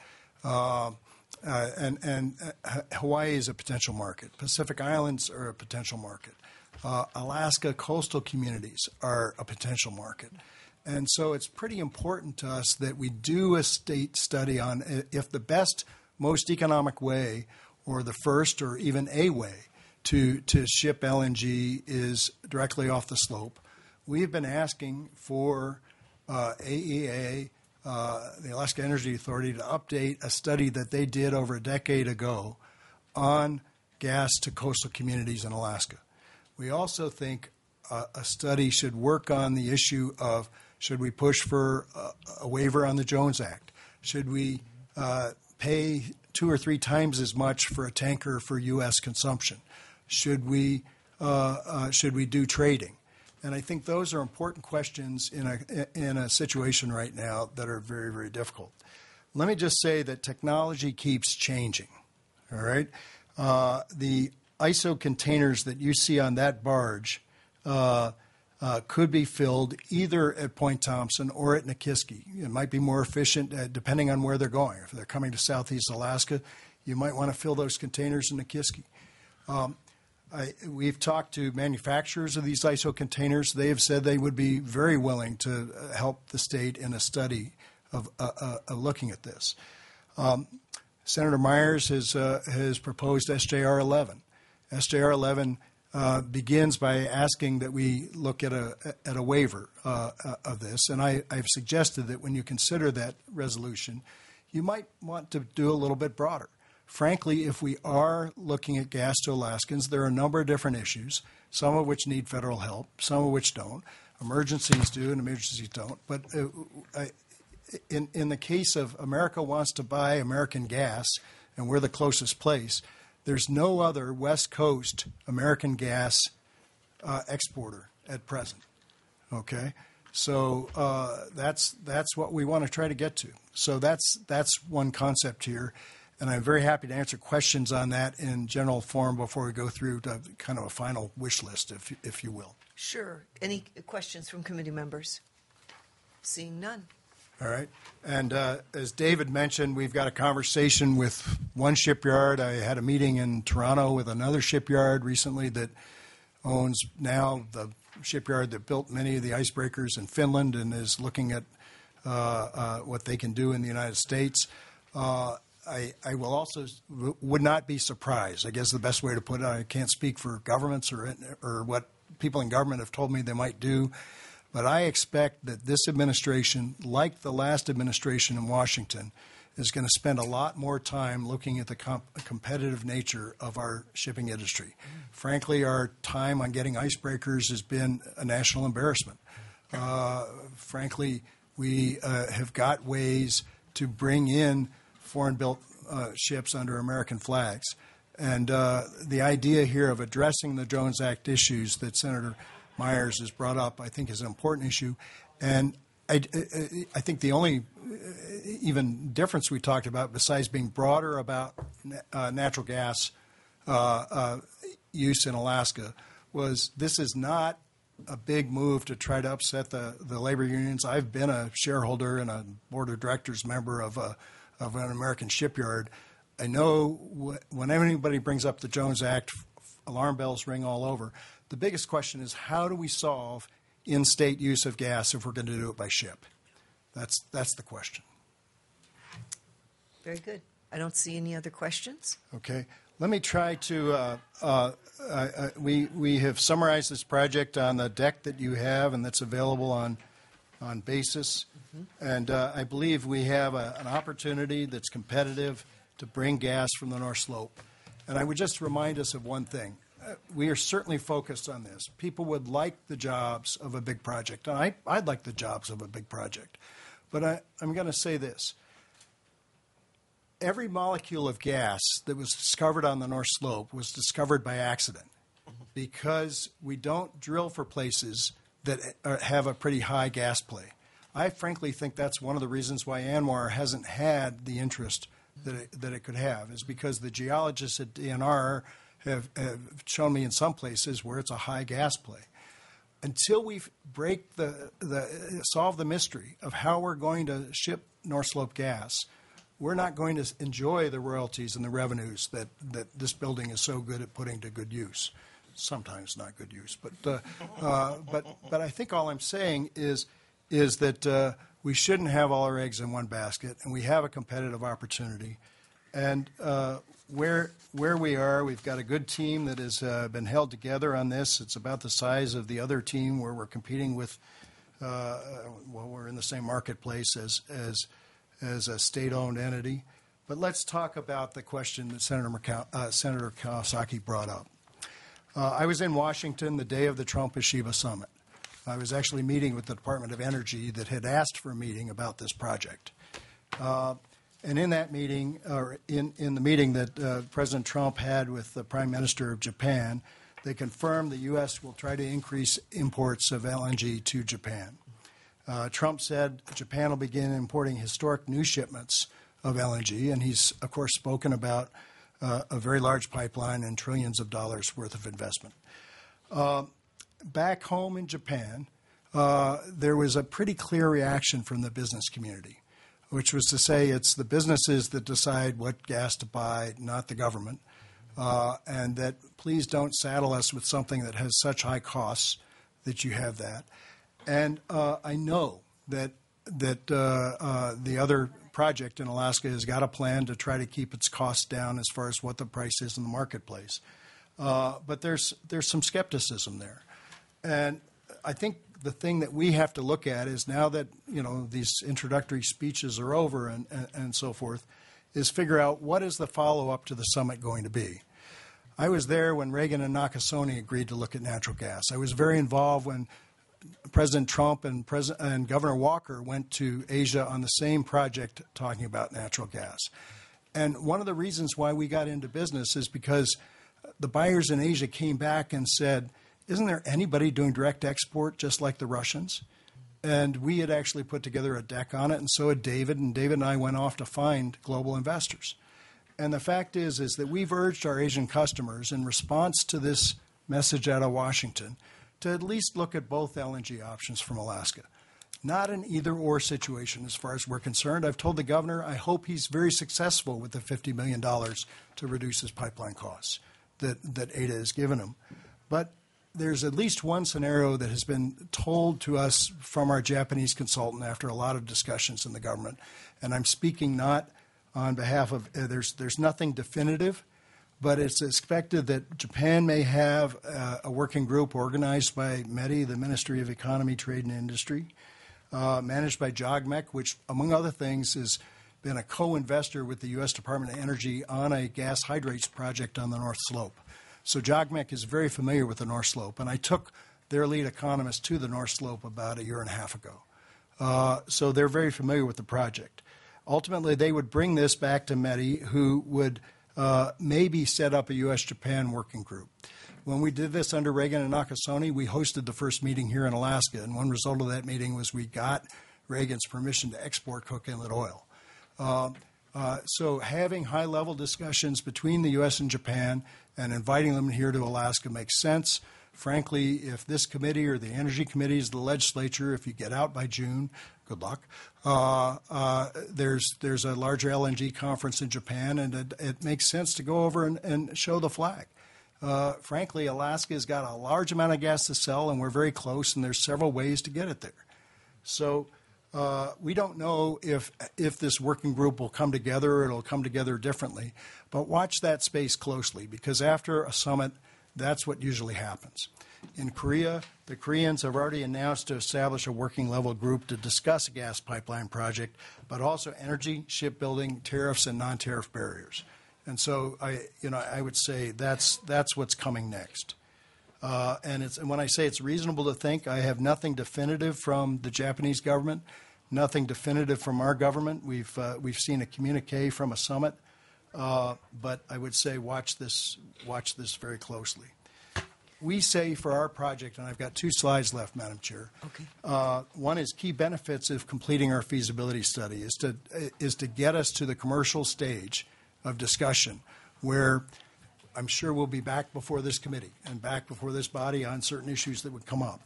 And Hawaii is a potential market. Pacific Islands are a potential market. Alaska coastal communities are a potential market. And so it's pretty important to us that we do a state study on if the best, most economic way or the first or even a way to ship LNG is directly off the slope. We've been asking for AEA, the Alaska Energy Authority, to update a study that they did over a decade ago on gas to coastal communities in Alaska. We also think a study should work on the issue of should we push for a waiver on the Jones Act? Should we pay 2 or 3 times as much for a tanker for U.S. consumption? Should we do trading? And I think those are important questions in a situation right now that are very, very difficult. Let me just say that technology keeps changing. All right, the ISO containers that you see on that barge could be filled either at Point Thompson or at Nikiski. It might be more efficient depending on where they're going. If they're coming to Southeast Alaska, you might want to fill those containers in Nikiski. We've talked to manufacturers of these ISO containers. They have said they would be very willing to help the state in a study of looking at this. Senator Myers has proposed SJR 11. SJR 11 begins by asking that we look at a waiver of this, and I've suggested that when you consider that resolution, you might want to do a little bit broader. Frankly, if we are looking at gas to Alaskans, there are a number of different issues, some of which need federal help, some of which don't. Emergencies do and emergencies don't. But in the case of America wants to buy American gas, and we're the closest place, there's no other West Coast American gas exporter at present. Okay, so that's what we want to try to get to. So that's one concept here, and I'm very happy to answer questions on that in general form before we go through to kind of a final wish list, if you will. Sure. Any questions from committee members? Seeing none. All right. And as David mentioned, we've got a conversation with one shipyard. I had a meeting in Toronto with another shipyard recently that owns now the shipyard that built many of the icebreakers in Finland and is looking at what they can do in the United States. I will also would not be surprised. I guess the best way to put it, I can't speak for governments or what people in government have told me they might do. But I expect that this administration, like the last administration in Washington, is going to spend a lot more time looking at the competitive nature of our shipping industry. Frankly, our time on getting icebreakers has been a national embarrassment. Frankly, we have got ways to bring in foreign-built ships under American flags. And the idea here of addressing the Jones Act issues that Senator Myers has brought up, I think, is an important issue. And I think the only even difference we talked about, besides being broader about natural gas use in Alaska, was this is not a big move to try to upset the labor unions. I've been a shareholder and a board of directors member of an American shipyard. I know when anybody brings up the Jones Act, alarm bells ring all over. The biggest question is, how do we solve in-state use of gas if we're going to do it by ship? That's the question. Very good. I don't see any other questions. Okay. Let me try to. We have summarized this project on the deck that you have, and that's available on Basis. Mm-hmm. And I believe we have an opportunity that's competitive to bring gas from the North Slope. And I would just remind us of one thing. We are certainly focused on this. People would like the jobs of a big project. And I'd like the jobs of a big project. But I'm going to say this. Every molecule of gas that was discovered on the North Slope was discovered by accident because we don't drill for places that have a pretty high gas play. I frankly think that's one of the reasons why ANWR hasn't had the interest that it could have, is because the geologists at DNR have shown me in some places where it's a high gas play. Until we solve the mystery of how we're going to ship North Slope gas, we're not going to enjoy the royalties and the revenues that this building is so good at putting to good use. Sometimes not good use, but I think all I'm saying is that we shouldn't have all our eggs in one basket, and we have a competitive opportunity. And where we are, we've got a good team that has been held together on this. It's about the size of the other team where we're competing with. We're in the same marketplace as a state-owned entity. But let's talk about the question that Senator Kawasaki brought up. I was in Washington the day of the Trump-Toshiba summit. I was actually meeting with the Department of Energy that had asked for a meeting about this project. And in that meeting, or in the meeting that President Trump had with the Prime Minister of Japan, they confirmed the U.S. will try to increase imports of LNG to Japan. Trump said Japan will begin importing historic new shipments of LNG, and he's, of course, spoken about a very large pipeline and trillions of dollars worth of investment. Back home in Japan, there was a pretty clear reaction from the business community, which was to say it's the businesses that decide what gas to buy, not the government, and that please don't saddle us with something that has such high costs that you have that. And I know that the other project in Alaska has got a plan to try to keep its costs down as far as what the price is in the marketplace. But there's some skepticism there. And I think the thing that we have to look at is, now that these introductory speeches are over and so forth, is figure out what is the follow-up to the summit going to be. I was there when Reagan and Nakasone agreed to look at natural gas. I was very involved when President Trump and Governor Walker went to Asia on the same project talking about natural gas. And one of the reasons why we got into business is because the buyers in Asia came back and said, isn't there anybody doing direct export just like the Russians? And we had actually put together a deck on it, and so had David, and David and I went off to find global investors. And the fact is that we've urged our Asian customers in response to this message out of Washington to at least look at both LNG options from Alaska. Not an either-or situation as far as we're concerned. I've told the governor I hope he's very successful with the $50 million to reduce his pipeline costs that Ada has given him. But there's at least one scenario that has been told to us from our Japanese consultant after a lot of discussions in the government. And I'm speaking not on behalf of there's nothing definitive, but it's expected that Japan may have a working group organized by METI, the Ministry of Economy, Trade and Industry, managed by JOGMEC, which, among other things, has been a co-investor with the U.S. Department of Energy on a gas hydrates project on the North Slope. So JOGMEC is very familiar with the North Slope, and I took their lead economist to the North Slope about a year and a half ago. So they're very familiar with the project. Ultimately, they would bring this back to METI, who would maybe set up a U.S.-Japan working group. When we did this under Reagan and Nakasone, we hosted the first meeting here in Alaska, and one result of that meeting was we got Reagan's permission to export Cook Inlet oil. So having high-level discussions between the U.S. and Japan and inviting them here to Alaska makes sense. Frankly, if this committee or the Energy Committee is the legislature, if you get out by June, good luck. There's a larger LNG conference in Japan, and it makes sense to go over and show the flag. Frankly, Alaska has got a large amount of gas to sell, and we're very close, and there's several ways to get it there. So we don't know if this working group will come together or it'll come together differently, but watch that space closely, because after a summit, that's what usually happens. In Korea, the Koreans have already announced to establish a working level group to discuss a gas pipeline project, but also energy, shipbuilding, tariffs, and non-tariff barriers. And so I would say that's what's coming next. And when I say it's reasonable to think, I have nothing definitive from the Japanese government, nothing definitive from our government. We've seen a communique from a summit, but I would say watch this very closely. We say for our project, and I've got 2 slides left, Madam Chair. Okay. One is key benefits of completing our feasibility study is to get us to the commercial stage of discussion, where I'm sure we'll be back before this committee and back before this body on certain issues that would come up.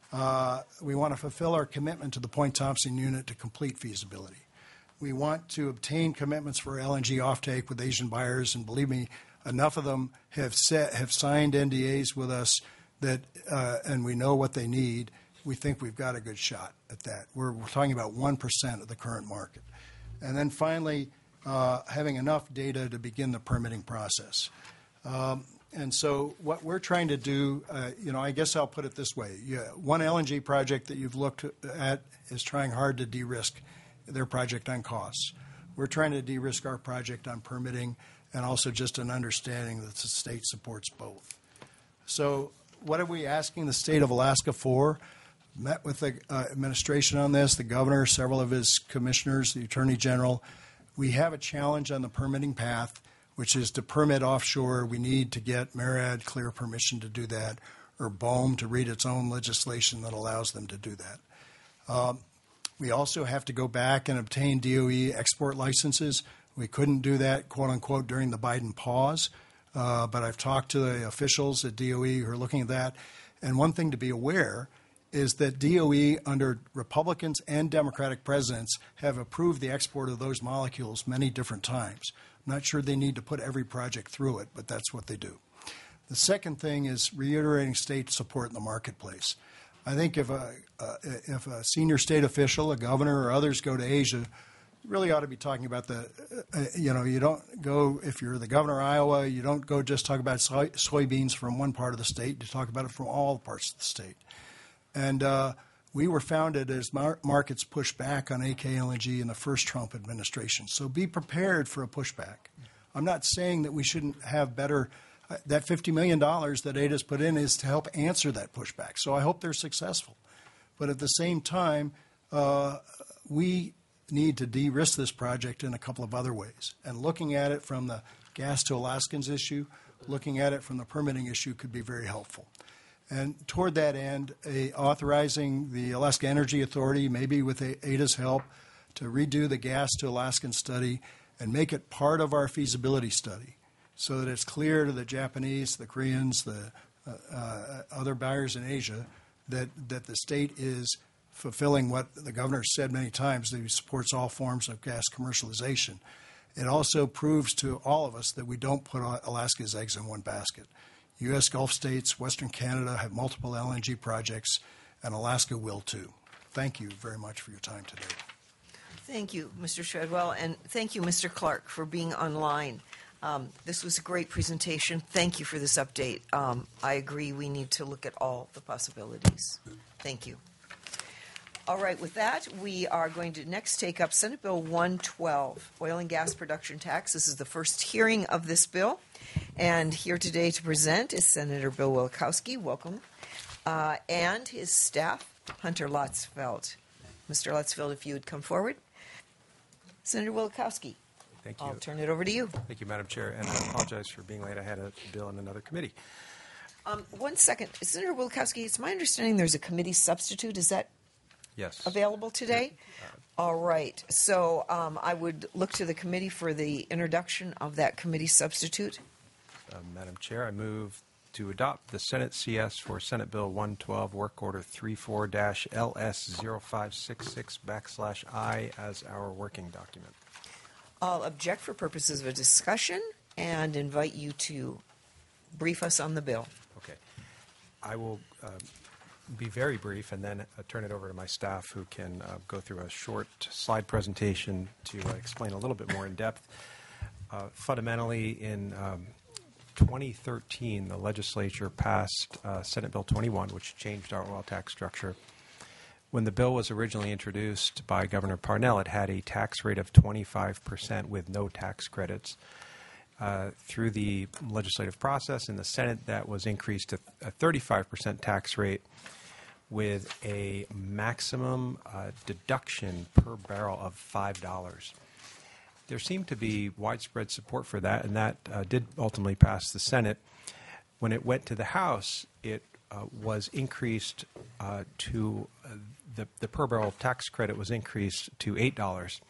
We want to fulfill our commitment to the Point Thompson unit to complete feasibility. We want to obtain commitments for LNG offtake with Asian buyers, and believe me, enough of them have signed NDAs with us that, and we know what they need. We think we've got a good shot at that. We're talking about 1% of the current market. And then finally, having enough data to begin the permitting process. And so what we're trying to do, I guess I'll put it this way. One LNG project that you've looked at is trying hard to de-risk their project on costs. We're trying to de-risk our project on permitting and also just an understanding that the state supports both. So what are we asking the state of Alaska for? Met with the administration on this, the governor, several of his commissioners, the attorney general. We have a challenge on the permitting path, which is to permit offshore. We need to get MARAD clear permission to do that, or BOEM to read its own legislation that allows them to do that. We also have to go back and obtain DOE export licenses. We couldn't do that, quote unquote, during the Biden pause, but I've talked to the officials at DOE who are looking at that. And one thing to be aware is that DOE, under Republicans and Democratic presidents, have approved the export of those molecules many different times. I'm not sure they need to put every project through it, but that's what they do. The second thing is reiterating state support in the marketplace. I think if a senior state official, a governor, or others go to Asia, you really ought to be talking about you don't go, if you're the governor of Iowa, you don't go just talk about soybeans from one part of the state. You talk about it from all parts of the state. And we were founded as markets pushed back on AK LNG in the first Trump administration. So be prepared for a pushback. I'm not saying that we shouldn't have better. That $50 million that ADA's put in is to help answer that pushback. So I hope they're successful. But at the same time, we need to de-risk this project in a couple of other ways. And looking at it from the gas to Alaskans issue, looking at it from the permitting issue could be very helpful. And toward that end, authorizing the Alaska Energy Authority, maybe with ADA's help, to redo the gas to Alaskan study and make it part of our feasibility study so that it's clear to the Japanese, the Koreans, the other buyers in Asia that the state is fulfilling what the governor said many times, that he supports all forms of gas commercialization. It also proves to all of us that we don't put Alaska's eggs in one basket. U.S. Gulf states, Western Canada have multiple LNG projects, and Alaska will too. Thank you very much for your time today. Thank you, Mr. Treadwell, and thank you, Mr. Clark, for being online. This was a great presentation. Thank you for this update. I agree we need to look at all the possibilities. Thank you. All right, with that, we are going to next take up Senate Bill 112, Oil and Gas Production Tax. This is the first hearing of this bill. And here today to present is Senator Bill Wielechowski, welcome, and his staff, Hunter Lotzfeld. Mr. Lotzfeld, if you would come forward. Senator Wielechowski. Thank you. I'll turn it over to you. Thank you, Madam Chair, and I apologize for being late. I had a bill in another committee. 1 second. Senator Wilkowski, it's my understanding there's a committee substitute. Is that Yes. available today? All right. So I would look to the committee for the introduction of that committee substitute. Madam Chair, I move to adopt the Senate CS for Senate Bill 112, Work Order 34-LS0566/I as our working document. I'll object for purposes of a discussion and invite you to brief us on the bill. Okay. I will be very brief and then turn it over to my staff who can go through a short slide presentation to explain a little bit more in depth. Fundamentally, in 2013, the legislature passed Senate Bill 21, which changed our oil tax structure. When the bill was originally introduced by Governor Parnell, it had a tax rate of 25% with no tax credits. Through the legislative process in the Senate, that was increased to a 35% tax rate with a maximum deduction per barrel of $5. There seemed to be widespread support for that, and that did ultimately pass the Senate. When it went to the House, it was increased to the per barrel tax credit was increased to $8.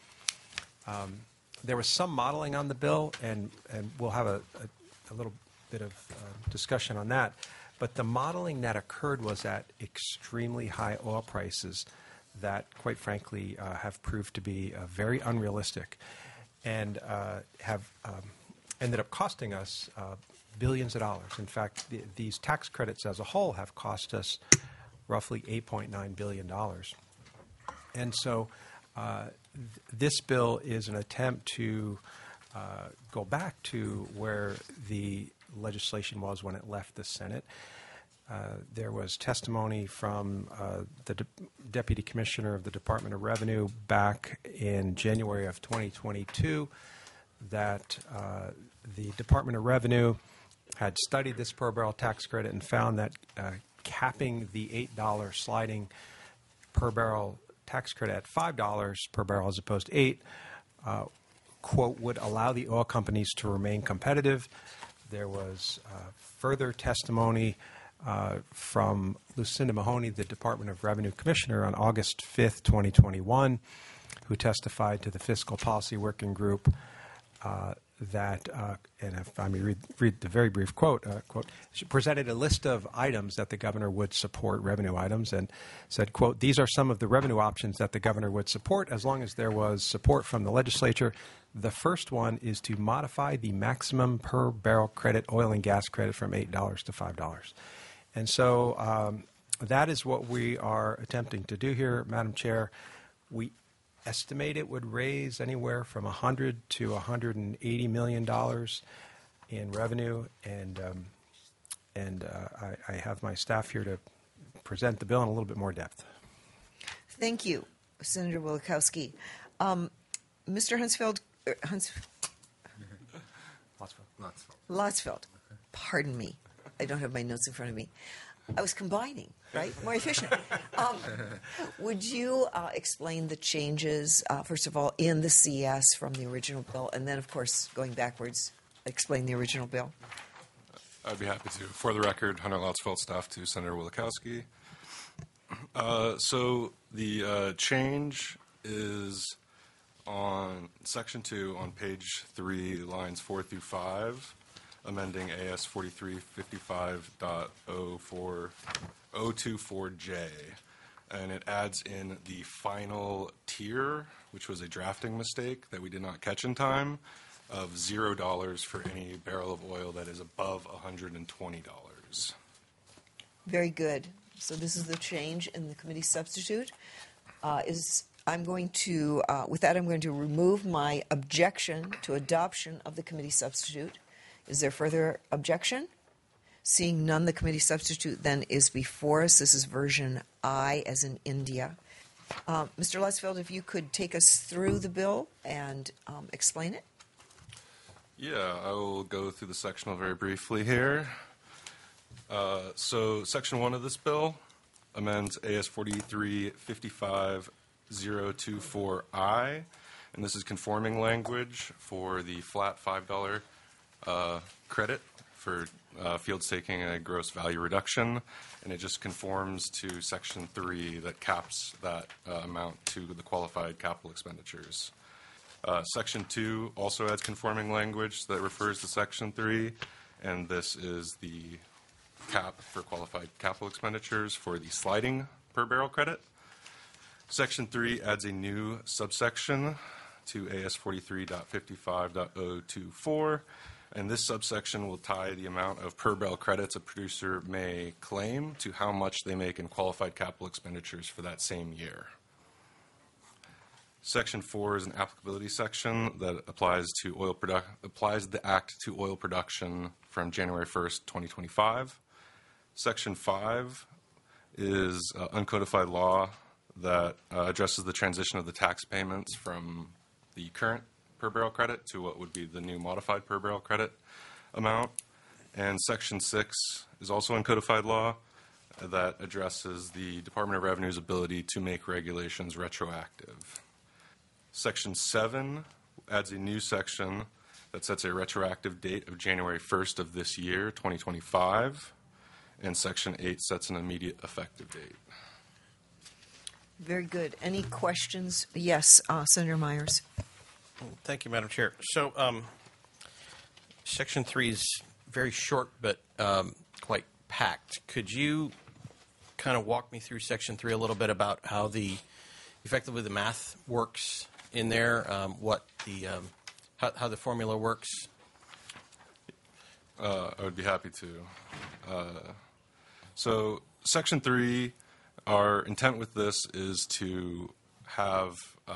There was some modeling on the bill, and we'll have a little bit of discussion on that. But the modeling that occurred was at extremely high oil prices that, quite frankly, have proved to be very unrealistic and have ended up costing us billions of dollars. In fact, these tax credits as a whole have cost us roughly $8.9 billion. And so this bill is an attempt to go back to where the legislation was when it left the Senate. There was testimony from the Deputy Commissioner of the Department of Revenue back in January of 2022 that the Department of Revenue had studied this per barrel tax credit and found that capping the $8 sliding per barrel tax credit at $5 per barrel as opposed to $8, quote, would allow the oil companies to remain competitive. There was further testimony from Lucinda Mahoney, the Department of Revenue Commissioner, on August 5th, 2021, who testified to the Fiscal Policy Working Group that, and if I may read the very brief quote, she presented a list of items that the governor would support, revenue items, and said, quote, these are some of the revenue options that the governor would support as long as there was support from the legislature. The first one is to modify the maximum per barrel credit, oil and gas credit, from $8 to $5. And so that is what we are attempting to do here, Madam Chair. We estimate it would raise anywhere from $100 to $180 million in revenue, and I have my staff here to present the bill in a little bit more depth. Thank you, Senator Wilkowski. Mr. Lotsfeld. Pardon me. I don't have my notes in front of me. I was combining, right? More efficient. Would you explain the changes, first of all, in the CS from the original bill, and then, of course, going backwards, explain the original bill? I'd be happy to. For the record, Hunter Lotsfeld, staff to Senator Wilkowski. So the change is on Section 2 on page 3, lines 4 through 5. Amending AS 4355.024J, and it adds in the final tier, which was a drafting mistake that we did not catch in time, of $0 for any barrel of oil that is above $120. Very good. So this is the change in the committee substitute. With that, I'm going to remove my objection to adoption of the committee substitute. Is there further objection? Seeing none, the committee substitute then is before us. This is version I, as in India. Mr. Lotsfeld, if you could take us through the bill and explain it. Yeah, I will go through the sectional very briefly here. So Section 1 of this bill amends AS 4355.024I, And this is conforming language for the flat $5 credit for fields taking a gross value reduction, and it just conforms to Section 3 that caps that amount to the qualified capital expenditures. Section 2 also adds conforming language that refers to Section 3, and this is the cap for qualified capital expenditures for the sliding per barrel credit. Section 3 adds a new subsection to AS 43.55.024, and this subsection will tie the amount of per barrel credits a producer may claim to how much they make in qualified capital expenditures for that same year. Section 4 is an applicability section that applies the Act to oil production from January 1st, 2025. Section 5 is uncodified law that addresses the transition of the tax payments from the current per barrel credit to what would be the new modified per barrel credit amount. And Section 6 is also uncodified law that addresses the Department of Revenue's ability to make regulations retroactive. Section 7 adds a new section that sets a retroactive date of January 1st of this year, 2025, and Section 8 sets an immediate effective date. Very good. Any questions? Yes, Senator Myers. Thank you, Madam Chair. So, Section 3 is very short but quite packed. Could you kind of walk me through Section 3 a little bit about how effectively the math works in there, how the formula works? I would be happy to. So, Section 3, our intent with this is to have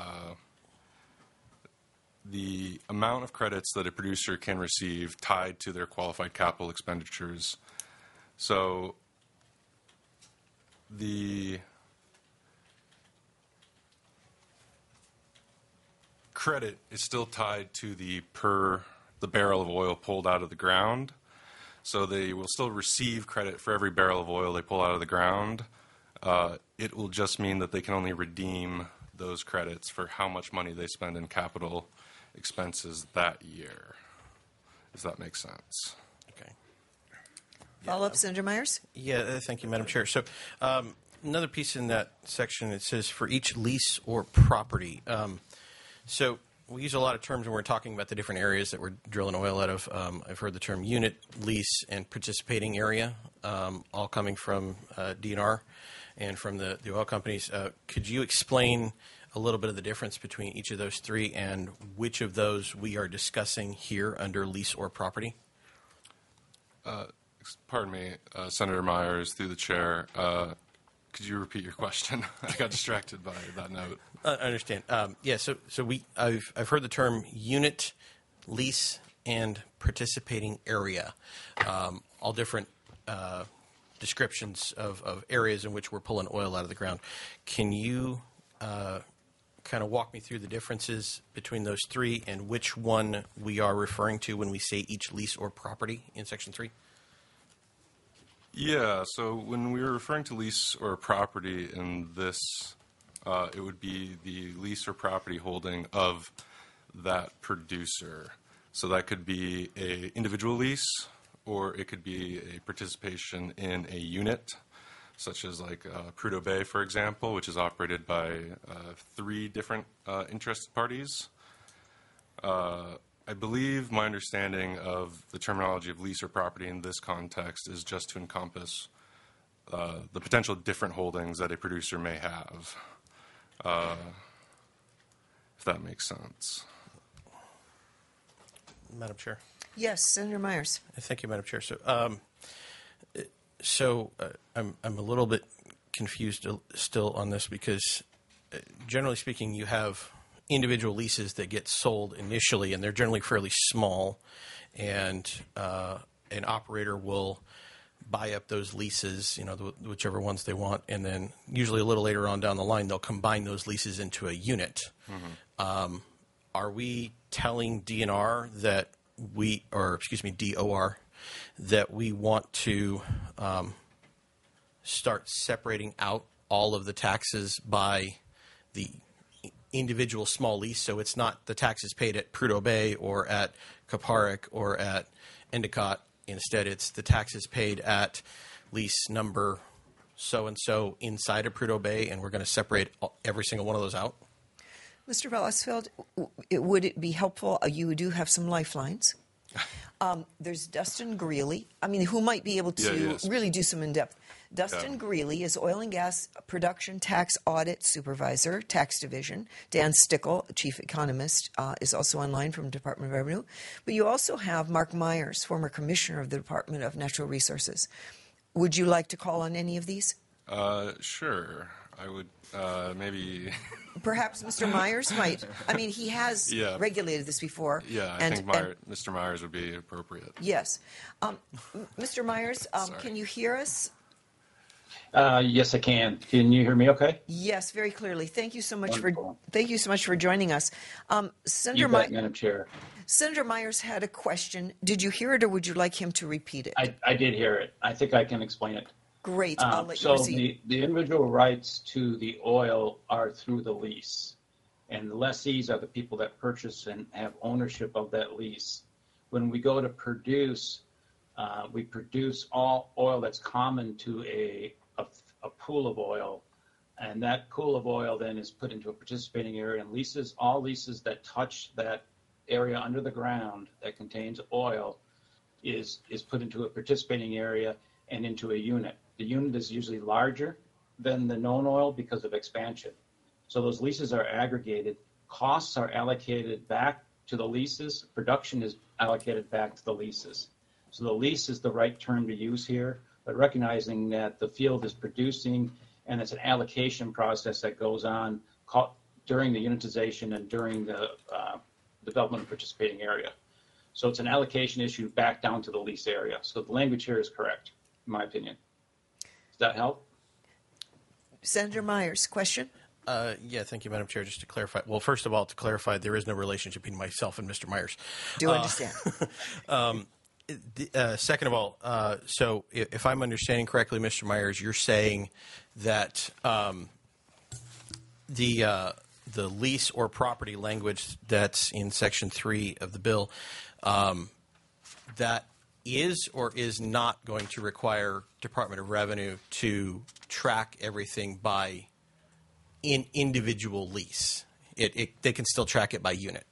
the amount of credits that a producer can receive tied to their qualified capital expenditures. So the credit is still tied to the barrel of oil pulled out of the ground. So they will still receive credit for every barrel of oil they pull out of the ground. It will just mean that they can only redeem those credits for how much money they spend in capital expenses that year. Does that make sense? Okay. Follow-up, Senator Myers? Yeah, thank you, Madam Chair. So another piece in that section, it says for each lease or property. So we use a lot of terms when we're talking about the different areas that we're drilling oil out of. I've heard the term unit, lease, and participating area, all coming from DNR and from the oil companies. Could you explain a little bit of the difference between each of those three and which of those we are discussing here under lease or property? Pardon me, Senator Myers, through the chair. Could you repeat your question? I got distracted by that note. I understand. So I've heard the term unit, lease, and participating area, all different descriptions of areas in which we're pulling oil out of the ground. Can you kind of walk me through the differences between those three and which one we are referring to when we say each lease or property in Section 3? Yeah, so when we were referring to lease or property in this, it would be the lease or property holding of that producer. So that could be an individual lease, or it could be a participation in a unit, such as like Prudhoe Bay, for example, which is operated by 3 different interested parties. I believe my understanding of the terminology of lease or property in this context is just to encompass the potential different holdings that a producer may have, if that makes sense. Madam Chair. Yes, Senator Myers. Thank you, Madam Chair. So, I'm a little bit confused still on this because, generally speaking, you have individual leases that get sold initially, and they're generally fairly small, and an operator will buy up those leases, whichever ones they want, and then usually a little later on down the line, they'll combine those leases into a unit. Mm-hmm. Are we telling DNR that DOR, that we want to start separating out all of the taxes by the individual small lease. So it's not the taxes paid at Prudhoe Bay or at Kaparick or at Endicott. Instead, it's the taxes paid at lease number so-and-so inside of Prudhoe Bay, and we're going to separate every single one of those out. Mr. Vellisfeld, would it be helpful? You do have some lifelines. There's Dustin Greeley, who might be able to really do some in-depth. Dustin Greeley is Oil and Gas Production Tax Audit Supervisor, Tax Division. Dan Stickle, Chief Economist, is also online from Department of Revenue. But you also have Mark Myers, former Commissioner of the Department of Natural Resources. Would you like to call on any of these? Sure. I would maybe. Perhaps Mr. Myers might. He has regulated this before. Yeah, I think Mr. Myers would be appropriate. Yes. Mr. Myers, can you hear us? Yes, I can. Can you hear me okay? Yes, very clearly. Thank you so much Wonderful. for joining us. You bet, Madam Chair. Senator Myers had a question. Did you hear it, or would you like him to repeat it? I did hear it. I think I can explain it. Great. I'll let you proceed. The individual rights to the oil are through the lease, and the lessees are the people that purchase and have ownership of that lease. When we go to produce, we produce all oil that's common to a pool of oil, and that pool of oil then is put into a participating area, and all leases that touch that area under the ground that contains oil is put into a participating area and into a unit. The unit is usually larger than the known oil because of expansion. So those leases are aggregated. Costs are allocated back to the leases. Production is allocated back to the leases. So the lease is the right term to use here, but recognizing that the field is producing and it's an allocation process that goes on during the unitization and during the development of participating area. So it's an allocation issue back down to the lease area. So the language here is correct, in my opinion. Does that help? Senator Myers, question? Thank you, Madam Chair. Just to clarify, well, first of all, to clarify, there is no relationship between myself and Mr. Myers. Do understand. Second of all, so if I'm understanding correctly, Mr. Myers, you're saying that the lease or property language that's in Section 3 of the bill, that is or is not going to require Department of Revenue to track everything by individual lease. They can still track it by unit.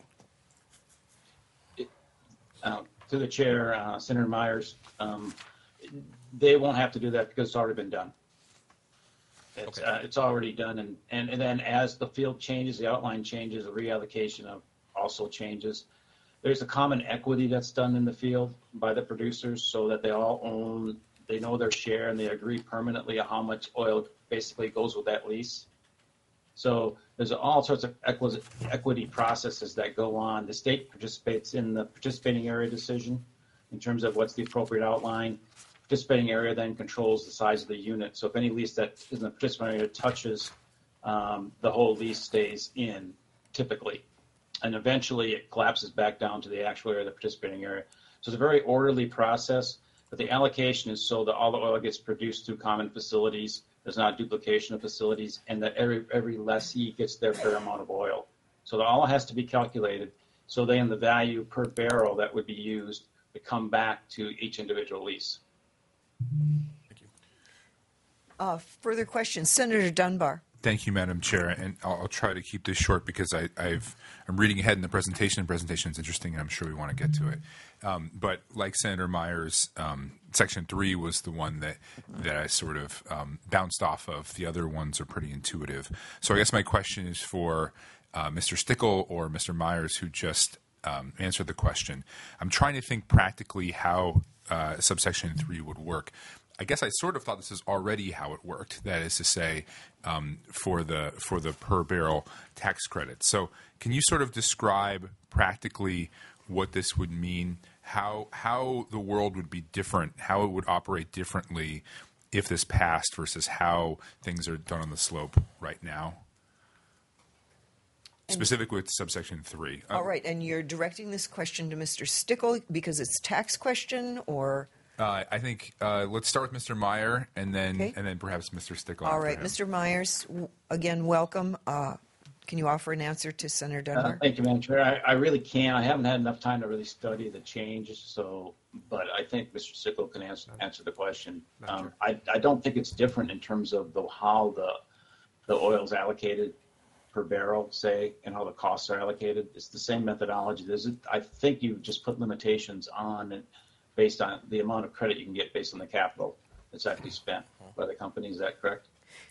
To the chair, Senator Myers, they won't have to do that because it's already been done. It's already done, and then as the field changes, the outline changes, the reallocation of also changes. There's a common equity that's done in the field by the producers so that they all own, they know their share, and they agree permanently on how much oil basically goes with that lease. So there's all sorts of equity processes that go on. The state participates in the participating area decision in terms of what's the appropriate outline. Participating area then controls the size of the unit. So if any lease that is in the participating area touches, the whole lease stays in, typically. And eventually it collapses back down to the actual area, the participating area. So it's a very orderly process, but the allocation is so that all the oil gets produced through common facilities. There's not duplication of facilities, and that every lessee gets their fair amount of oil. So that all has to be calculated. So then the value per barrel that would be used would come back to each individual lease. Thank you. Further questions? Senator Dunbar. Thank you, Madam Chair, and I'll try to keep this short because I'm reading ahead in the presentation. The presentation is interesting, and I'm sure we want to get to it. But like Senator Myers, Section 3 was the one that I sort of bounced off of. The other ones are pretty intuitive. So I guess my question is for Mr. Stickle or Mr. Myers, who just answered the question. I'm trying to think practically how subsection 3 would work. I guess I sort of thought this is already how it worked. That is to say, for the per barrel tax credit. So, can you sort of describe practically what this would mean? How the world would be different? How it would operate differently if this passed versus how things are done on the slope right now? Specific with subsection 3. All right, and you're directing this question to Mr. Stickle because it's a tax question, or? I think let's start with Mr. Meyer and then perhaps Mr. Stickle. All right, Mr. Myers, again, welcome. can you offer an answer to Senator Dunbar? Thank you, Madam Chair. I really can't. I haven't had enough time to really study the changes, but I think Mr. Stickle can answer the question. I don't think it's different in terms of how the oil is allocated per barrel, say, and how the costs are allocated. It's the same methodology. I think you just put limitations on it based on the amount of credit you can get based on the capital that's actually spent by the company. Is that correct?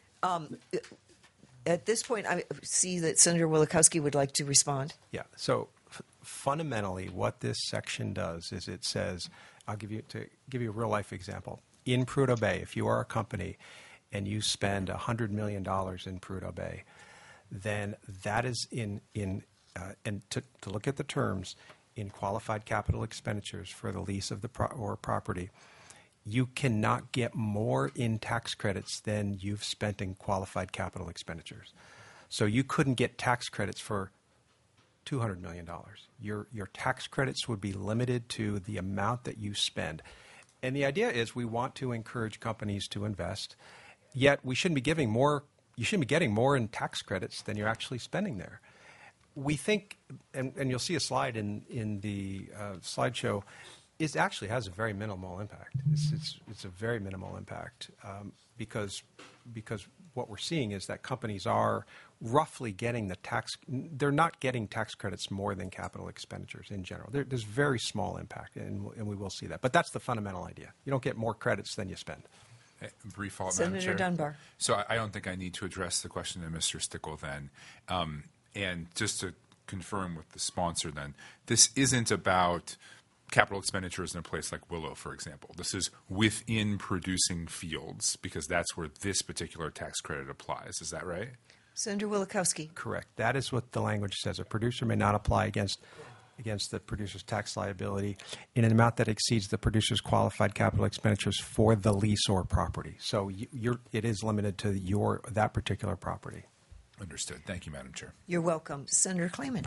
At this point, I see that Senator Wielechowski would like to respond. Yeah. So fundamentally, what this section does is it says, I'll give you a real life example. In Prudhoe Bay, if you are a company and you spend $100 million in Prudhoe Bay, then that is and to look at the terms, in qualified capital expenditures for the lease of the property, you cannot get more in tax credits than you've spent in qualified capital expenditures. So you couldn't get tax credits for $200 million. Your tax credits would be limited to the amount that you spend. And the idea is we want to encourage companies to invest, yet we shouldn't be giving more. You shouldn't be getting more in tax credits than you're actually spending there. We think, and you'll see a slide in the slideshow, it actually has a very minimal impact. It's a very minimal impact because what we're seeing is that companies are roughly getting the tax. They're not getting tax credits more than capital expenditures in general. There's very small impact, and we will see that. But that's the fundamental idea. You don't get more credits than you spend. Brief follow-up, Madam Chair. Senator Dunbar. So I don't think I need to address the question to Mr. Stickle then. And just to confirm with the sponsor then, this isn't about capital expenditures in a place like Willow, for example. This is within producing fields because that's where this particular tax credit applies. Is that right? Senator Wielechowski. Correct. That is what the language says. A producer may not apply against the producer's tax liability in an amount that exceeds the producer's qualified capital expenditures for the lease or property. So it is limited to that particular property. Understood. Thank you, Madam Chair. You're welcome. Senator Klayman.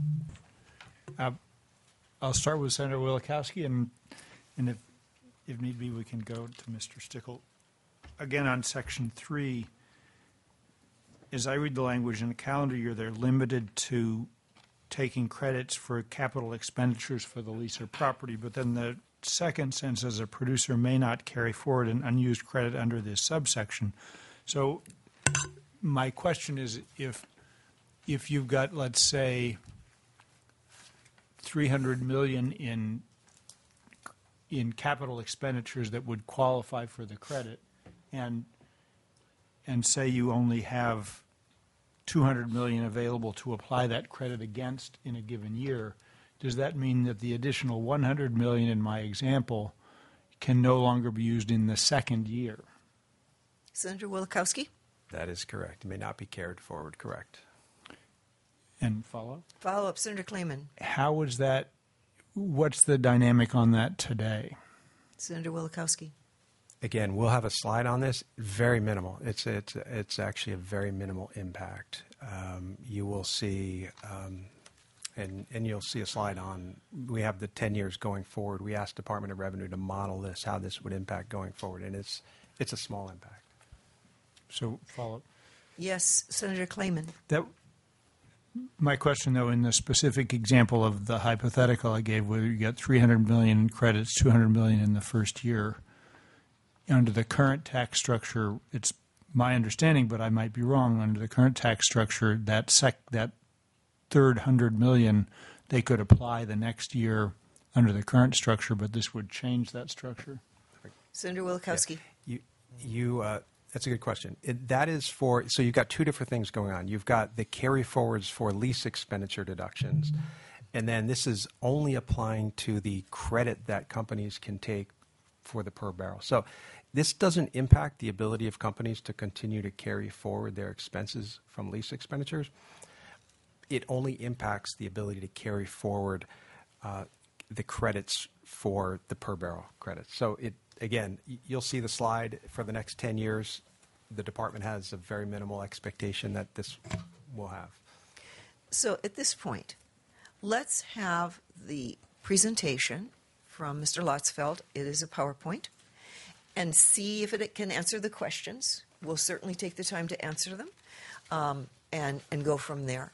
I'll start with Senator Wielechowski, and if need be, we can go to Mr. Stickle. Again, on Section 3, as I read the language in the calendar year, they're limited to taking credits for capital expenditures for the lease or property, but then the second sentence says a producer may not carry forward an unused credit under this subsection. So my question is, if you've got, let's say, $300 million in capital expenditures that would qualify for the credit, and say you only have $200 million available to apply that credit against in a given year, does that mean that the additional $100 million in my example can no longer be used in the second year? Senator Wielechowski. That is correct. It may not be carried forward. Correct. And follow-up? Follow-up, Senator Klayman. How is that? What's the dynamic on that today? Senator Wielechowski. Again, we'll have a slide on this. Very minimal. It's actually a very minimal impact. You will see, and you'll see a slide on. We have the 10 years going forward. We asked Department of Revenue to model this, how this would impact going forward, and it's a small impact. So follow-up. Yes, Senator Klayman. My question, though, in the specific example of the hypothetical I gave, where you get $300 million in credits, $200 million in the first year, under the current tax structure, it's my understanding, but I might be wrong, under the current tax structure, that third $100 million, they could apply the next year under the current structure, but this would change that structure? Senator Wielechowski. Yeah. That's a good question. That is so you've got two different things going on. You've got the carry forwards for lease expenditure deductions, and then this is only applying to the credit that companies can take for the per barrel. So this doesn't impact the ability of companies to continue to carry forward their expenses from lease expenditures. It only impacts the ability to carry forward the credits for the per barrel credits. So again, you'll see the slide for the next 10 years. The department has a very minimal expectation that this will have. So at this point, let's have the presentation from Mr. Lotzfeld. It is a PowerPoint. And see if it can answer the questions. We'll certainly take the time to answer them. and go from there.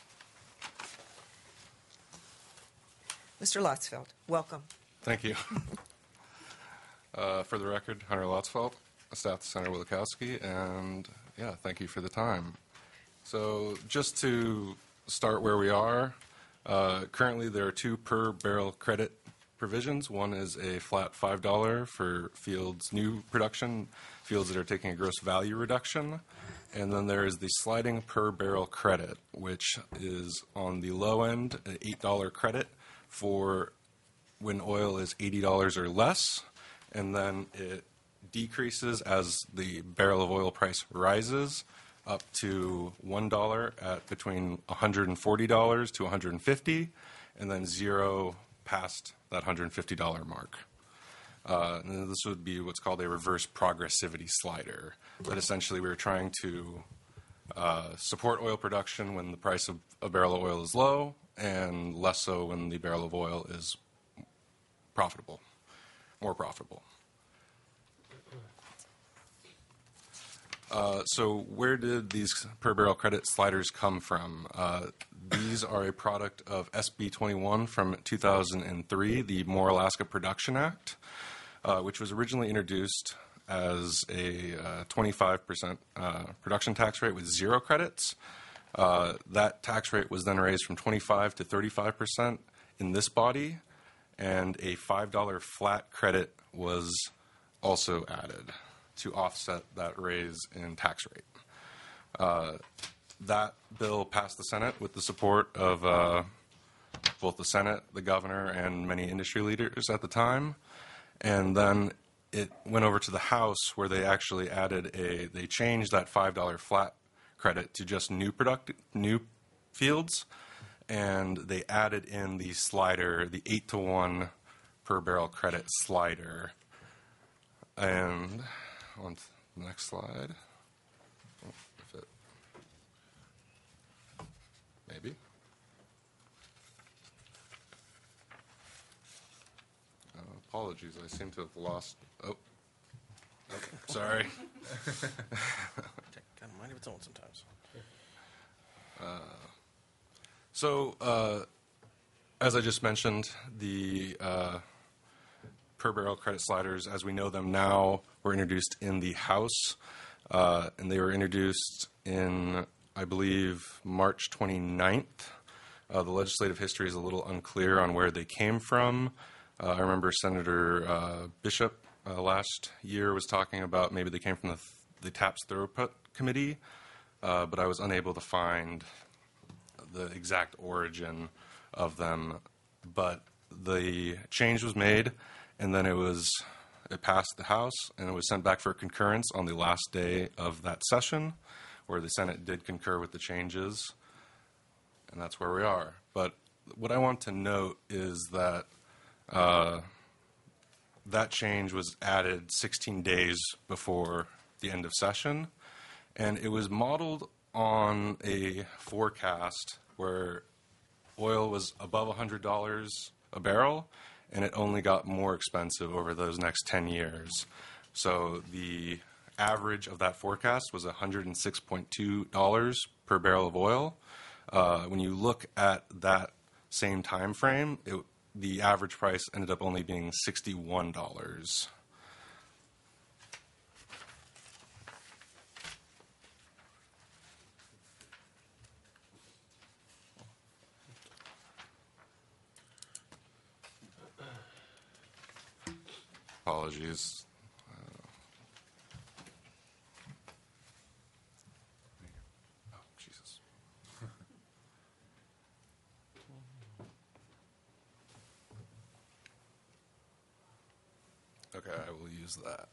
Mr. Lotzfeld, welcome. Thank you. For the record, Hunter Lotzfeld, staff to Senator Wielechowski, and yeah, thank you for the time. So just to start where we are, currently there are 2 per barrel credit provisions. One is a flat $5 for fields, new production, fields that are taking a gross value reduction. And then there is the sliding per barrel credit, which is on the low end, an $8 credit for when oil is $80 or less. And then it decreases as the barrel of oil price rises up to $1 at between $140 to $150, and then 0 past that $150 mark. And this would be what's called a reverse progressivity slider. But essentially, we're trying to support oil production when the price of a barrel of oil is low, and less so when the barrel of oil is profitable, more profitable. So where did these per barrel credit sliders come from? These are a product of SB 21 from 2003, the More Alaska Production Act, which was originally introduced as a 25% production tax rate with 0 credits. That tax rate was then raised from 25 to 35% in this body, and a $5 flat credit was also added to offset that raise in tax rate. That bill passed the Senate with the support of both the Senate, the governor, and many industry leaders at the time. And then it went over to the House, where they actually they changed that $5 flat credit to just new fields, and they added in the slider, the 8-to-1 per barrel credit slider. And on to the next slide. Oh, if it, maybe. Apologies, I seem to have lost. Oh, okay, sorry. Got a mind of its own sometimes. So, as I just mentioned, the per barrel credit sliders, as we know them now, were introduced in the House, and they were introduced in, I believe, March 29th. The legislative history is a little unclear on where they came from. I remember Senator Bishop last year was talking about maybe they came from the TAPS Throughput Committee, but I was unable to find the exact origin of them. But the change was made, and then it passed the House, and it was sent back for concurrence on the last day of that session, where the Senate did concur with the changes, and that's where we are. But what I want to note is that that change was added 16 days before the end of session, and it was modeled on a forecast where oil was above $100 a barrel, and it only got more expensive over those next 10 years. So the average of that forecast was $106.2 per barrel of oil. When you look at that same time frame, the average price ended up only being $61. Apologies. Oh, Jesus. Okay, I will use that.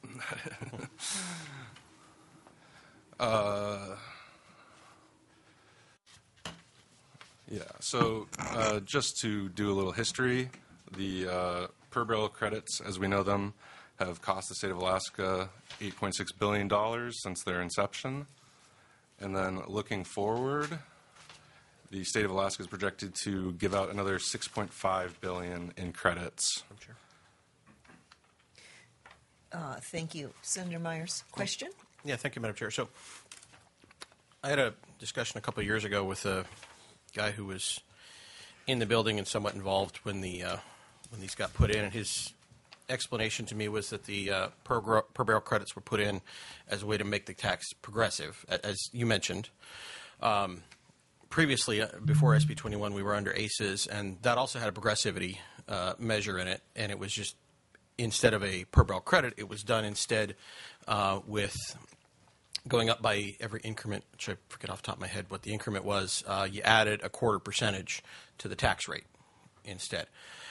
Yeah, so just to do a little history, the per barrel credits, as we know them, have cost the state of Alaska $8.6 billion since their inception. And then looking forward, the state of Alaska is projected to give out another $6.5 billion in credits. Sure. Thank you. Senator Myers, question? Yeah, thank you, Madam Chair. So I had a discussion a couple of years ago with a guy who was in the building and somewhat involved when these got put in, and his explanation to me was that the per barrel credits were put in as a way to make the tax progressive, as you mentioned. Previously, before SB 21, we were under ACES, and that also had a progressivity measure in it, and it was just, instead of a per barrel credit, it was done instead with going up by every increment, which I forget off the top of my head what the increment was. You added a 0.25% to the tax rate instead.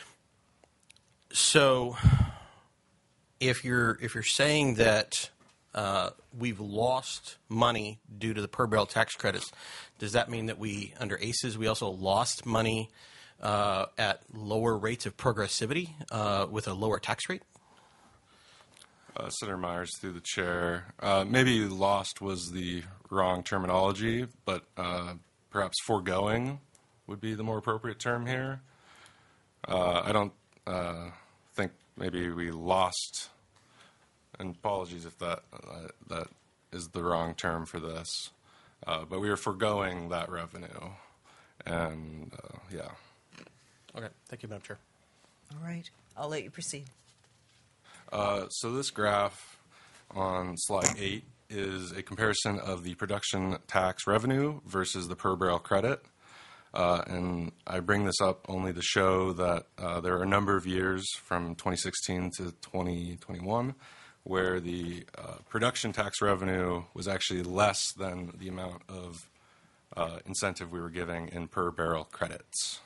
So if you're saying that we've lost money due to the per barrel tax credits, does that mean that we, under ACES, we also lost money at lower rates of progressivity with a lower tax rate? Senator Myers, through the chair. Maybe lost was the wrong terminology, but perhaps foregoing would be the more appropriate term here. I don't think maybe we lost, and apologies if that is the wrong term for this, but we were foregoing that revenue. And, yeah. Okay. Thank you, Madam Chair. All right. I'll let you proceed. So this graph on slide 8 is a comparison of the production tax revenue versus the per barrel credit. And I bring this up only to show that there are a number of years from 2016 to 2021 where the production tax revenue was actually less than the amount of incentive we were giving in per barrel credits.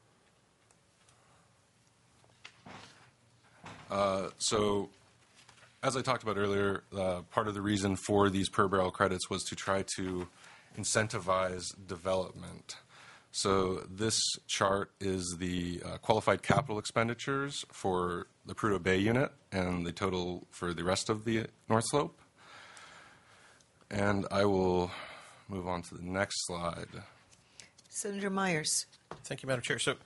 So, as I talked about earlier, part of the reason for these per barrel credits was to try to incentivize development. So this chart is the qualified capital expenditures for the Prudhoe Bay unit and the total for the rest of the North Slope. And I will move on to the next slide. Senator Myers. Thank you, Madam Chair. So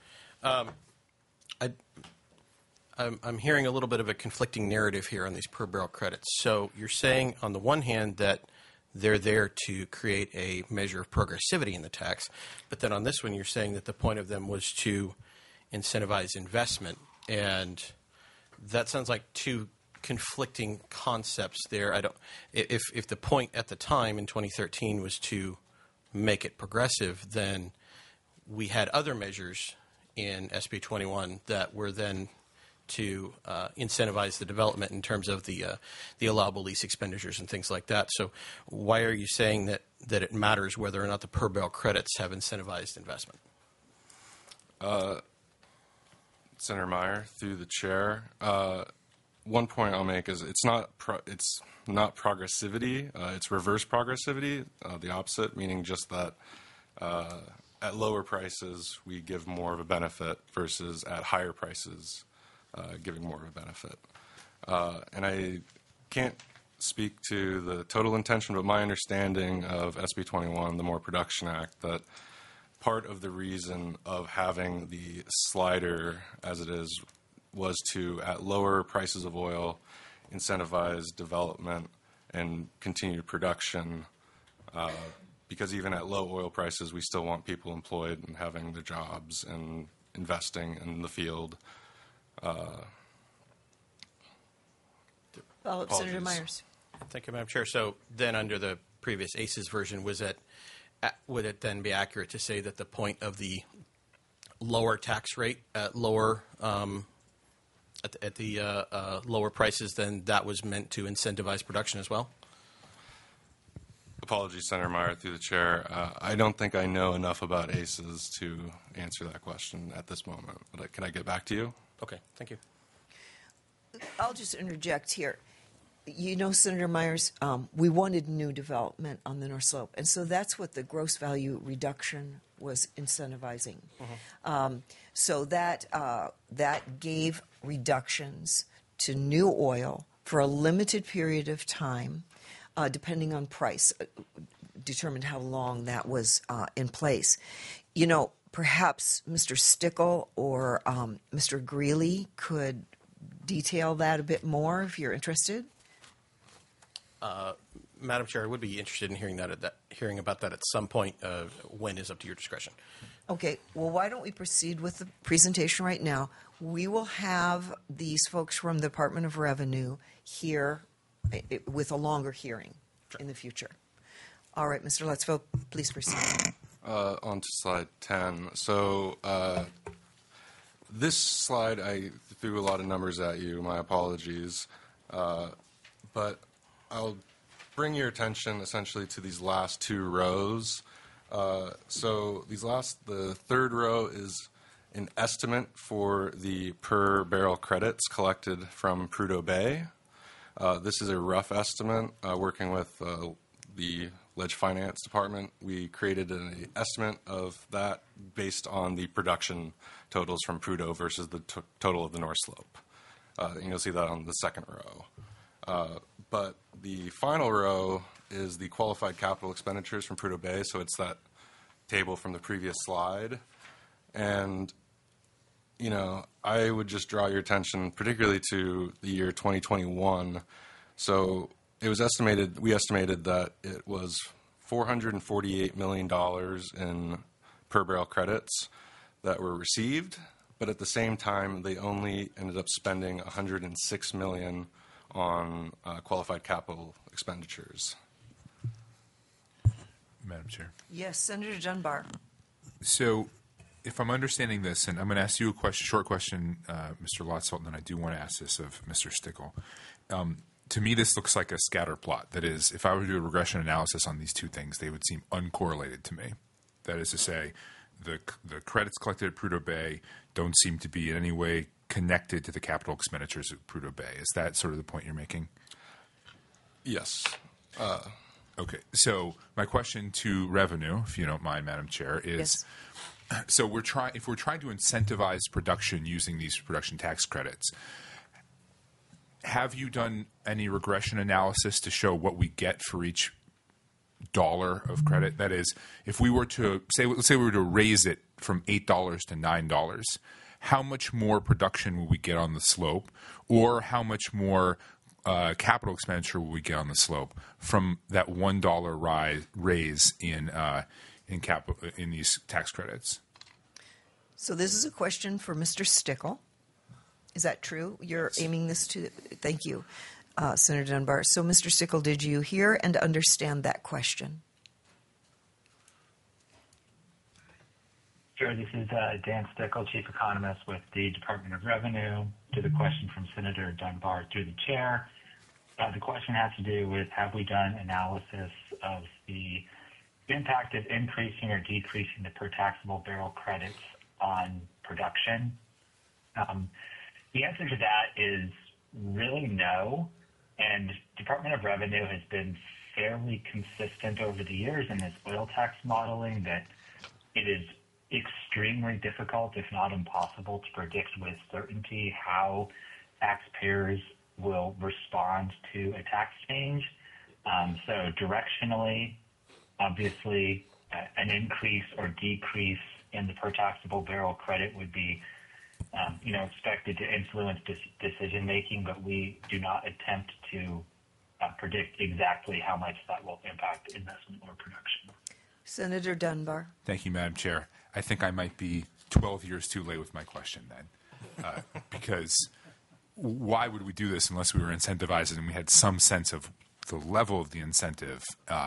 I'm hearing a little bit of a conflicting narrative here on these per barrel credits. So you're saying, on the one hand, that they're there to create a measure of progressivity in the tax, but then on this one, you're saying that the point of them was to incentivize investment, and that sounds like two conflicting concepts there. If the point at the time in 2013 was to make it progressive, then we had other measures in SB 21 that were then to incentivize the development in terms of the allowable lease expenditures and things like that. So why are you saying that it matters whether or not the per barrel credits have incentivized investment? Senator Meyer, through the chair, one point I'll make is it's not progressivity. It's reverse progressivity, the opposite, meaning just that at lower prices we give more of a benefit versus at higher prices giving more of a benefit. And I can't speak to the total intention, but my understanding of SB 21, the More Production Act, that part of the reason of having the slider as it is was to, at lower prices of oil, incentivize development and continued production, because even at low oil prices, we still want people employed and having their jobs and investing in the field. Follow-up, Senator Myers. Thank you, Madam Chair. So then under the previous ACES version, would it then be accurate to say that the point of the lower tax rate at lower at the lower prices, then that was meant to incentivize production as well? Apologies, Senator Meyer, through the chair. I don't think I know enough about ACES to answer that question at this moment. But can I get back to you? Okay, thank you. I'll just interject here. You know, Senator Myers, we wanted new development on the North Slope, and so that's what the gross value reduction was incentivizing. So that gave reductions to new oil for a limited period of time, depending on price, determined how long that was in place. You know, perhaps Mr. Stickle or Mr. Greeley could detail that a bit more if you're interested. Madam Chair, I would be interested in hearing about that at some point. When is up to your discretion. Okay, well, why don't we proceed with the presentation right now? We will have these folks from the Department of Revenue here with a longer hearing in the future. All right, Mr. Lutzfeld, please proceed. On to slide 10. So this slide, I threw a lot of numbers at you. My apologies. But I'll bring your attention essentially to these last two rows. So the third row is an estimate for the per barrel credits collected from Prudhoe Bay. This is a rough estimate. Working with the Ledge Finance Department, we created an estimate of that based on the production totals from Prudhoe versus the total of the North Slope. And you'll see that on the second row. But the final row is the qualified capital expenditures from Prudhoe Bay, so it's that table from the previous slide. And, you know, I would just draw your attention particularly to the year 2021. So it was we estimated that it was $448 million in per barrel credits that were received, but at the same time, they only ended up spending $106 million on qualified capital expenditures. Madam Chair. Yes, Senator Dunbar. So if I'm understanding this, and I'm going to ask you a short question, Mr. Lotzfeld, and then I do want to ask this of Mr. Stickle. To me, this looks like a scatter plot. That is, if I were to do a regression analysis on these two things, they would seem uncorrelated to me. That is to say, the credits collected at Prudhoe Bay don't seem to be in any way connected to the capital expenditures at Prudhoe Bay. Is that sort of the point you're making? Yes. Okay. So my question to revenue, if you don't mind, Madam Chair, is so if we're trying to incentivize production using these production tax credits, have you done any regression analysis to show what we get for each dollar of credit? That is, if we were to let's say we were to raise it from $8 to $9, how much more production will we get on the slope, or how much more capital expenditure will we get on the slope from that $1 raise in these tax credits? So this is a question for Mr. Stickle. Is that true? You're aiming this to? Thank you, Senator Dunbar. So, Mr. Stickle, did you hear and understand that question? Sure. This is Dan Stickle, Chief Economist with the Department of Revenue. To the question from Senator Dunbar through the chair. The question has to do with, have we done analysis of the impact of increasing or decreasing the per taxable barrel credits on production? The answer to that is really no. And Department of Revenue has been fairly consistent over the years in its oil tax modeling that it is extremely difficult, if not impossible, to predict with certainty how taxpayers will respond to a tax change. So directionally, obviously, an increase or decrease in the per taxable barrel credit would be expected to influence decision making, but we do not attempt to predict exactly how much that will impact investment or production. Senator Dunbar. Thank you, Madam Chair. I think I might be 12 years too late with my question then, because why would we do this unless we were incentivized and we had some sense of the level of the incentive?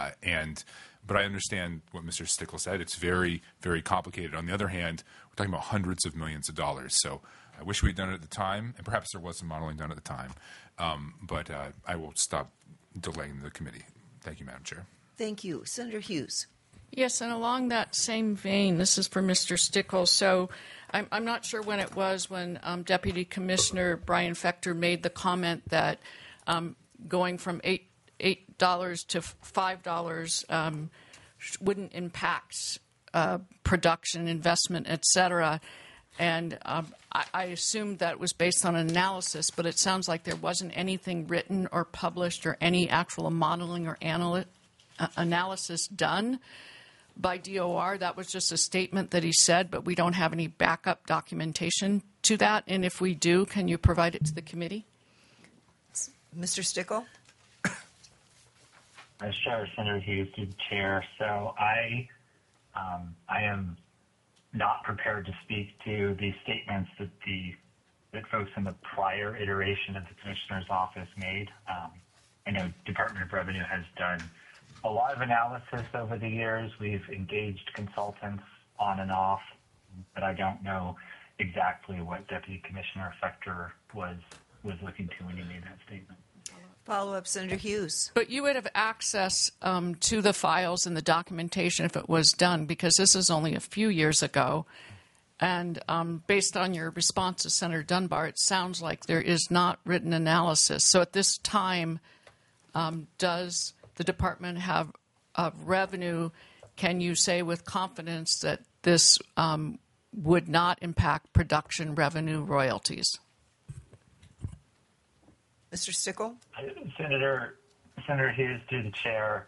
But I understand what Mr. Stickle said. It's very, very complicated. On the other hand, we're talking about hundreds of millions of dollars. So I wish we'd done it at the time, and perhaps there was some modeling done at the time. But I will stop delaying the committee. Thank you, Madam Chair. Thank you. Senator Hughes. Yes, and along that same vein, this is for Mr. Stickle. So I'm not sure when it was when Deputy Commissioner Brian Fechter made the comment that going from $8 to $5 wouldn't impact production, investment, et cetera. And I assumed that was based on an analysis, but it sounds like there wasn't anything written or published or any actual modeling or analysis done by DOR. That was just a statement that he said, but we don't have any backup documentation to that. And if we do, can you provide it to the committee? Mr. Stickle? Sure, Senator Hughes, through the chair. So I am not prepared to speak to the statements that folks in the prior iteration of the Commissioner's office made. I know Department of Revenue has done a lot of analysis over the years. We've engaged consultants on and off, but I don't know exactly what Deputy Commissioner Fector was looking to when he made that statement. Follow up, Senator Hughes. But you would have access to the files and the documentation if it was done, because this is only a few years ago. And based on your response to Senator Dunbar, it sounds like there is not written analysis. So at this time, does the Department of Revenue, can you say with confidence that this would not impact production revenue royalties? Mr. Stickle? Senator Hughes, through the chair,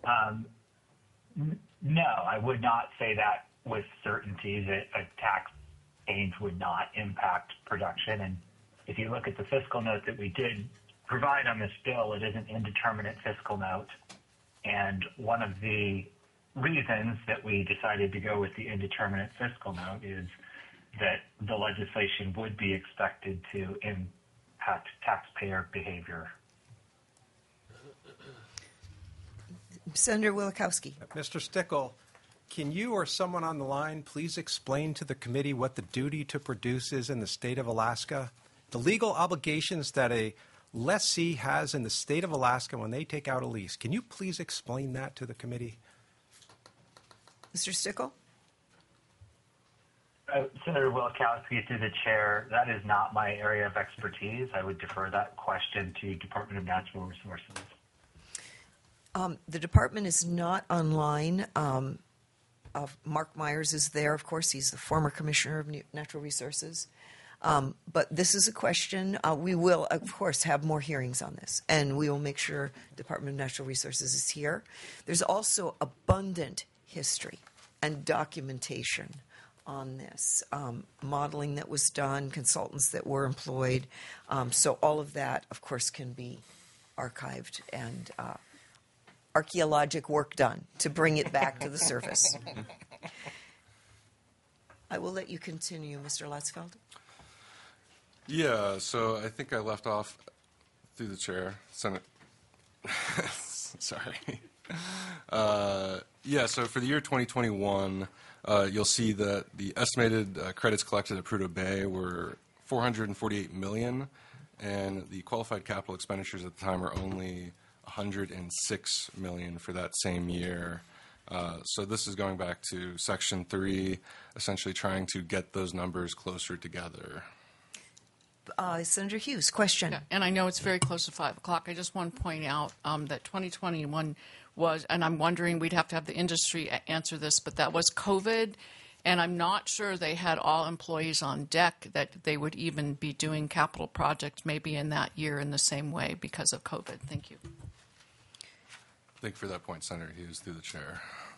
no, I would not say that with certainty that a tax change would not impact production. And if you look at the fiscal note that we did provide on this bill, it is an indeterminate fiscal note. And one of the reasons that we decided to go with the indeterminate fiscal note is that the legislation would be expected to impact taxpayer behavior. Senator Wielechowski. Mr. Stickle, can you or someone on the line please explain to the committee what the duty to produce is in the state of Alaska? The legal obligations that a lessee has in the state of Alaska when they take out a lease. Can you please explain that to the committee? Mr. Stickle? Senator Wielechowski, through the chair, that is not my area of expertise. I would defer that question to Department of Natural Resources. The department is not online. Mark Myers is there, of course. He's the former Commissioner of Natural Resources. But this is a question. We will, of course, have more hearings on this, and we will make sure Department of Natural Resources is here. There's also abundant history and documentation on this, modeling that was done, consultants that were employed. So all of that, of course, can be archived and archaeologic work done to bring it back to the surface. I will let you continue, Mr. Latzfeld. Yeah, so I think I left off through the chair. Senate. Sorry. Yeah, so for the year 2021, you'll see that the estimated credits collected at Prudhoe Bay were $448 million, and the qualified capital expenditures at the time were only $106 million for that same year. So this is going back to Section 3, essentially trying to get those numbers closer together. Senator Hughes, question. Yeah, and I know it's very close to 5 o'clock. I just want to point out that 2021 was, and I'm wondering, we'd have to have the industry answer this, but that was COVID, and I'm not sure they had all employees on deck that they would even be doing capital projects maybe in that year in the same way because of COVID. Thank you. Thank you for that point, Senator Hughes, through the chair.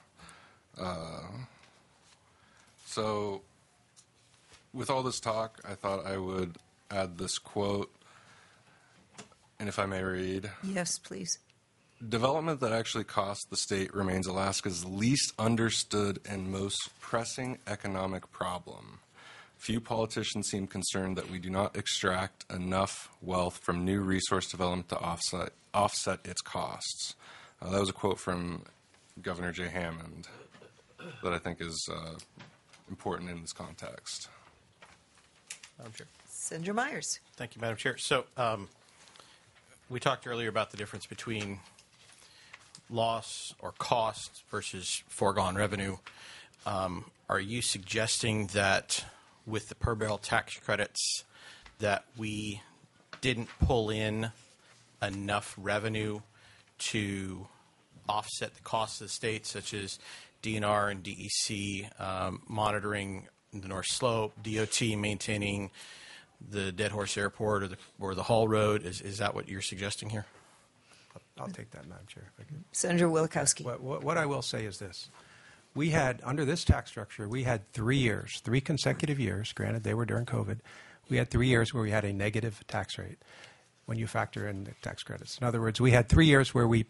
So with all this talk, I thought I would add this quote, and if I may read. Yes, please. Development that actually costs the state remains Alaska's least understood and most pressing economic problem. Few politicians seem concerned that we do not extract enough wealth from new resource development to offset its costs. That was a quote from Governor Jay Hammond that I think is important in this context. Madam Chair. Senator Myers. Thank you, Madam Chair. So we talked earlier about the difference between loss or cost versus foregone revenue. Are you suggesting that with the per barrel tax credits that we didn't pull in enough revenue to offset the costs of the state, such as DNR and DEC monitoring the North Slope, DOT maintaining the Dead Horse Airport or the Hall Road? Is that what you're suggesting here? I'll take that, Madam Chair. If I could. Senator Wielechowski. What I will say is this. We had, under this tax structure, we had 3 years, 3 consecutive years, granted they were during COVID, we had 3 years where we had a negative tax rate when you factor in the tax credits. In other words, we had 3 years where we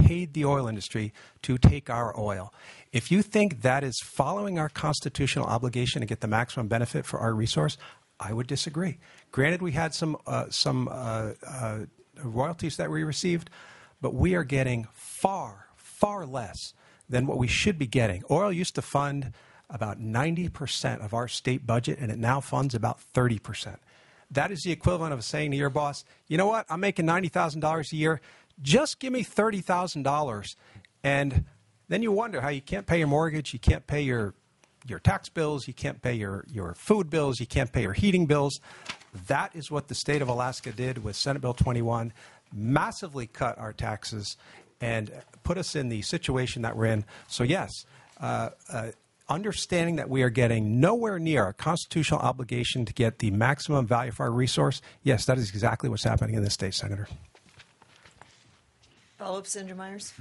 paid the oil industry to take our oil. If you think that is following our constitutional obligation to get the maximum benefit for our resource, I would disagree. Granted, we had some royalties that we received, but we are getting far, far less than what we should be getting. Oil used to fund about 90% of our state budget, and it now funds about 30%. That is the equivalent of saying to your boss, you know what, I'm making $90,000 a year, just give me $30,000. And then you wonder how you can't pay your mortgage, you can't pay your tax bills, you can't pay your food bills, you can't pay your heating bills. That is what the state of Alaska did with Senate Bill 21, massively cut our taxes and put us in the situation that we're in. So yes, understanding that we are getting nowhere near our constitutional obligation to get the maximum value for our resource, yes, that is exactly what's happening in this state, Senator. Follow-up, Senator Myers?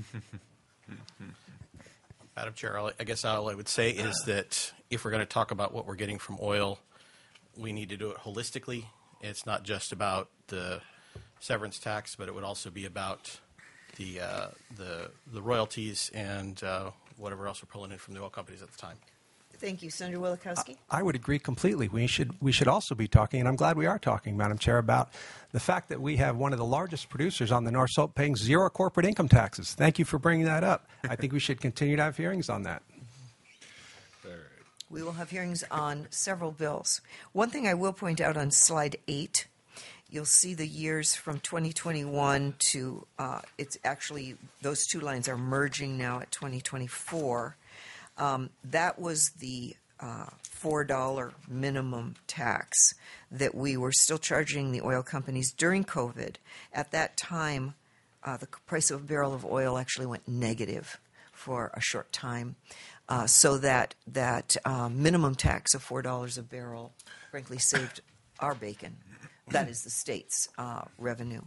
Madam Chair, I guess all I would say is that if we're going to talk about what we're getting from oil, we need to do it holistically. It's not just about the severance tax, but it would also be about the royalties and whatever else we're pulling in from the oil companies at the time. Thank you. Senator Wielechowski? I would agree completely. We should also be talking, and I'm glad we are talking, Madam Chair, about the fact that we have one of the largest producers on the North Slope paying zero corporate income taxes. Thank you for bringing that up. I think we should continue to have hearings on that. We will have hearings on several bills. One thing I will point out on slide 8, you'll see the years from 2021 to, it's actually, those two lines are merging now at 2024. That was the $4 minimum tax that we were still charging the oil companies during COVID. At that time, the price of a barrel of oil actually went negative for a short time. So that minimum tax of $4 a barrel, frankly, saved our bacon. That is the state's revenue.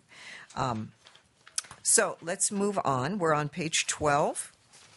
So let's move on. We're on page 12.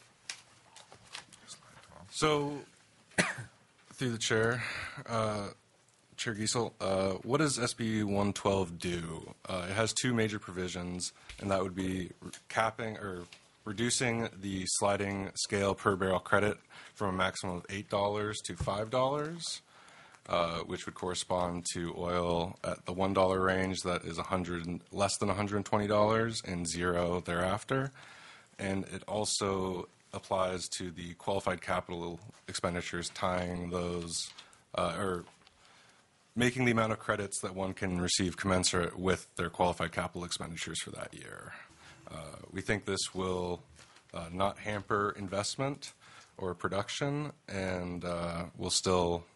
So, through the chair, Chair Giesel, what does SB 112 do? It has two major provisions, and that would be capping or reducing the sliding scale per barrel credit from a maximum of $8 to $5, which would correspond to oil at the $1 range that is less than $120 and zero thereafter. And it also applies to the qualified capital expenditures, tying those or making the amount of credits that one can receive commensurate with their qualified capital expenditures for that year. We think this will not hamper investment or production, and will still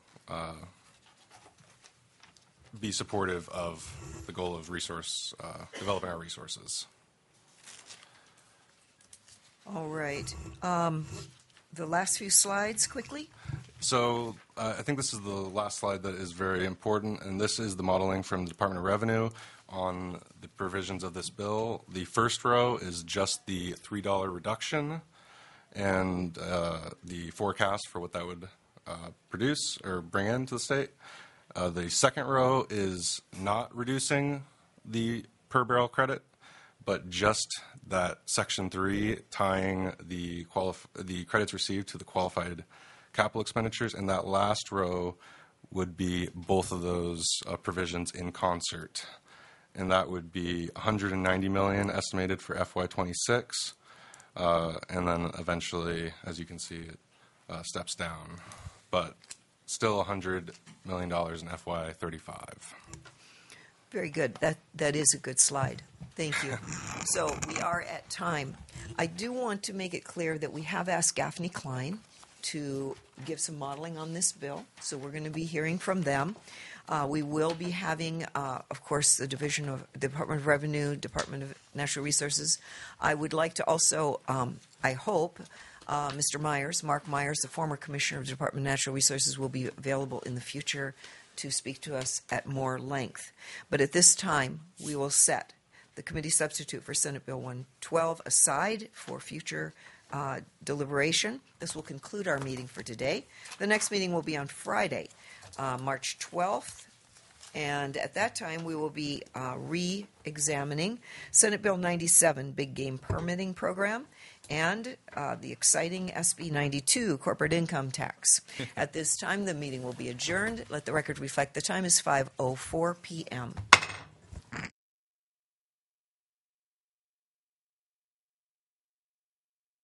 be supportive of the goal of developing our resources. All right. The last few slides, quickly. So I think this is the last slide that is very important, and this is the modeling from the Department of Revenue on the provisions of this bill. The first row is just the $3 reduction and the forecast for what that would produce or bring into the state. The second row is not reducing the per barrel credit, but just that Section 3 tying the credits received to the qualified capital expenditures, and that last row would be both of those provisions in concert. And that would be $190 million estimated for FY26, and then eventually, as you can see, it steps down, but still $100 million in FY35. Very good. That is a good slide. Thank you. So we are at time. I do want to make it clear that we have asked Gaffney Klein to give some modeling on this bill, so we're going to be hearing from them. We will be having, of course, the Division of Department of Revenue, Department of Natural Resources. I would like to also, I hope, Mr. Myers, Mark Myers, the former Commissioner of the Department of Natural Resources, will be available in the future to speak to us at more length. But at this time, we will set the committee substitute for Senate Bill 112 aside for future deliberation. This will conclude our meeting for today. The next meeting will be on Friday, March 12th And at that time, we will be re-examining Senate Bill 97, Big Game Permitting Program, and the exciting SB 92, Corporate Income Tax. At this time, the meeting will be adjourned. Let the record reflect the time is 5:04 p.m.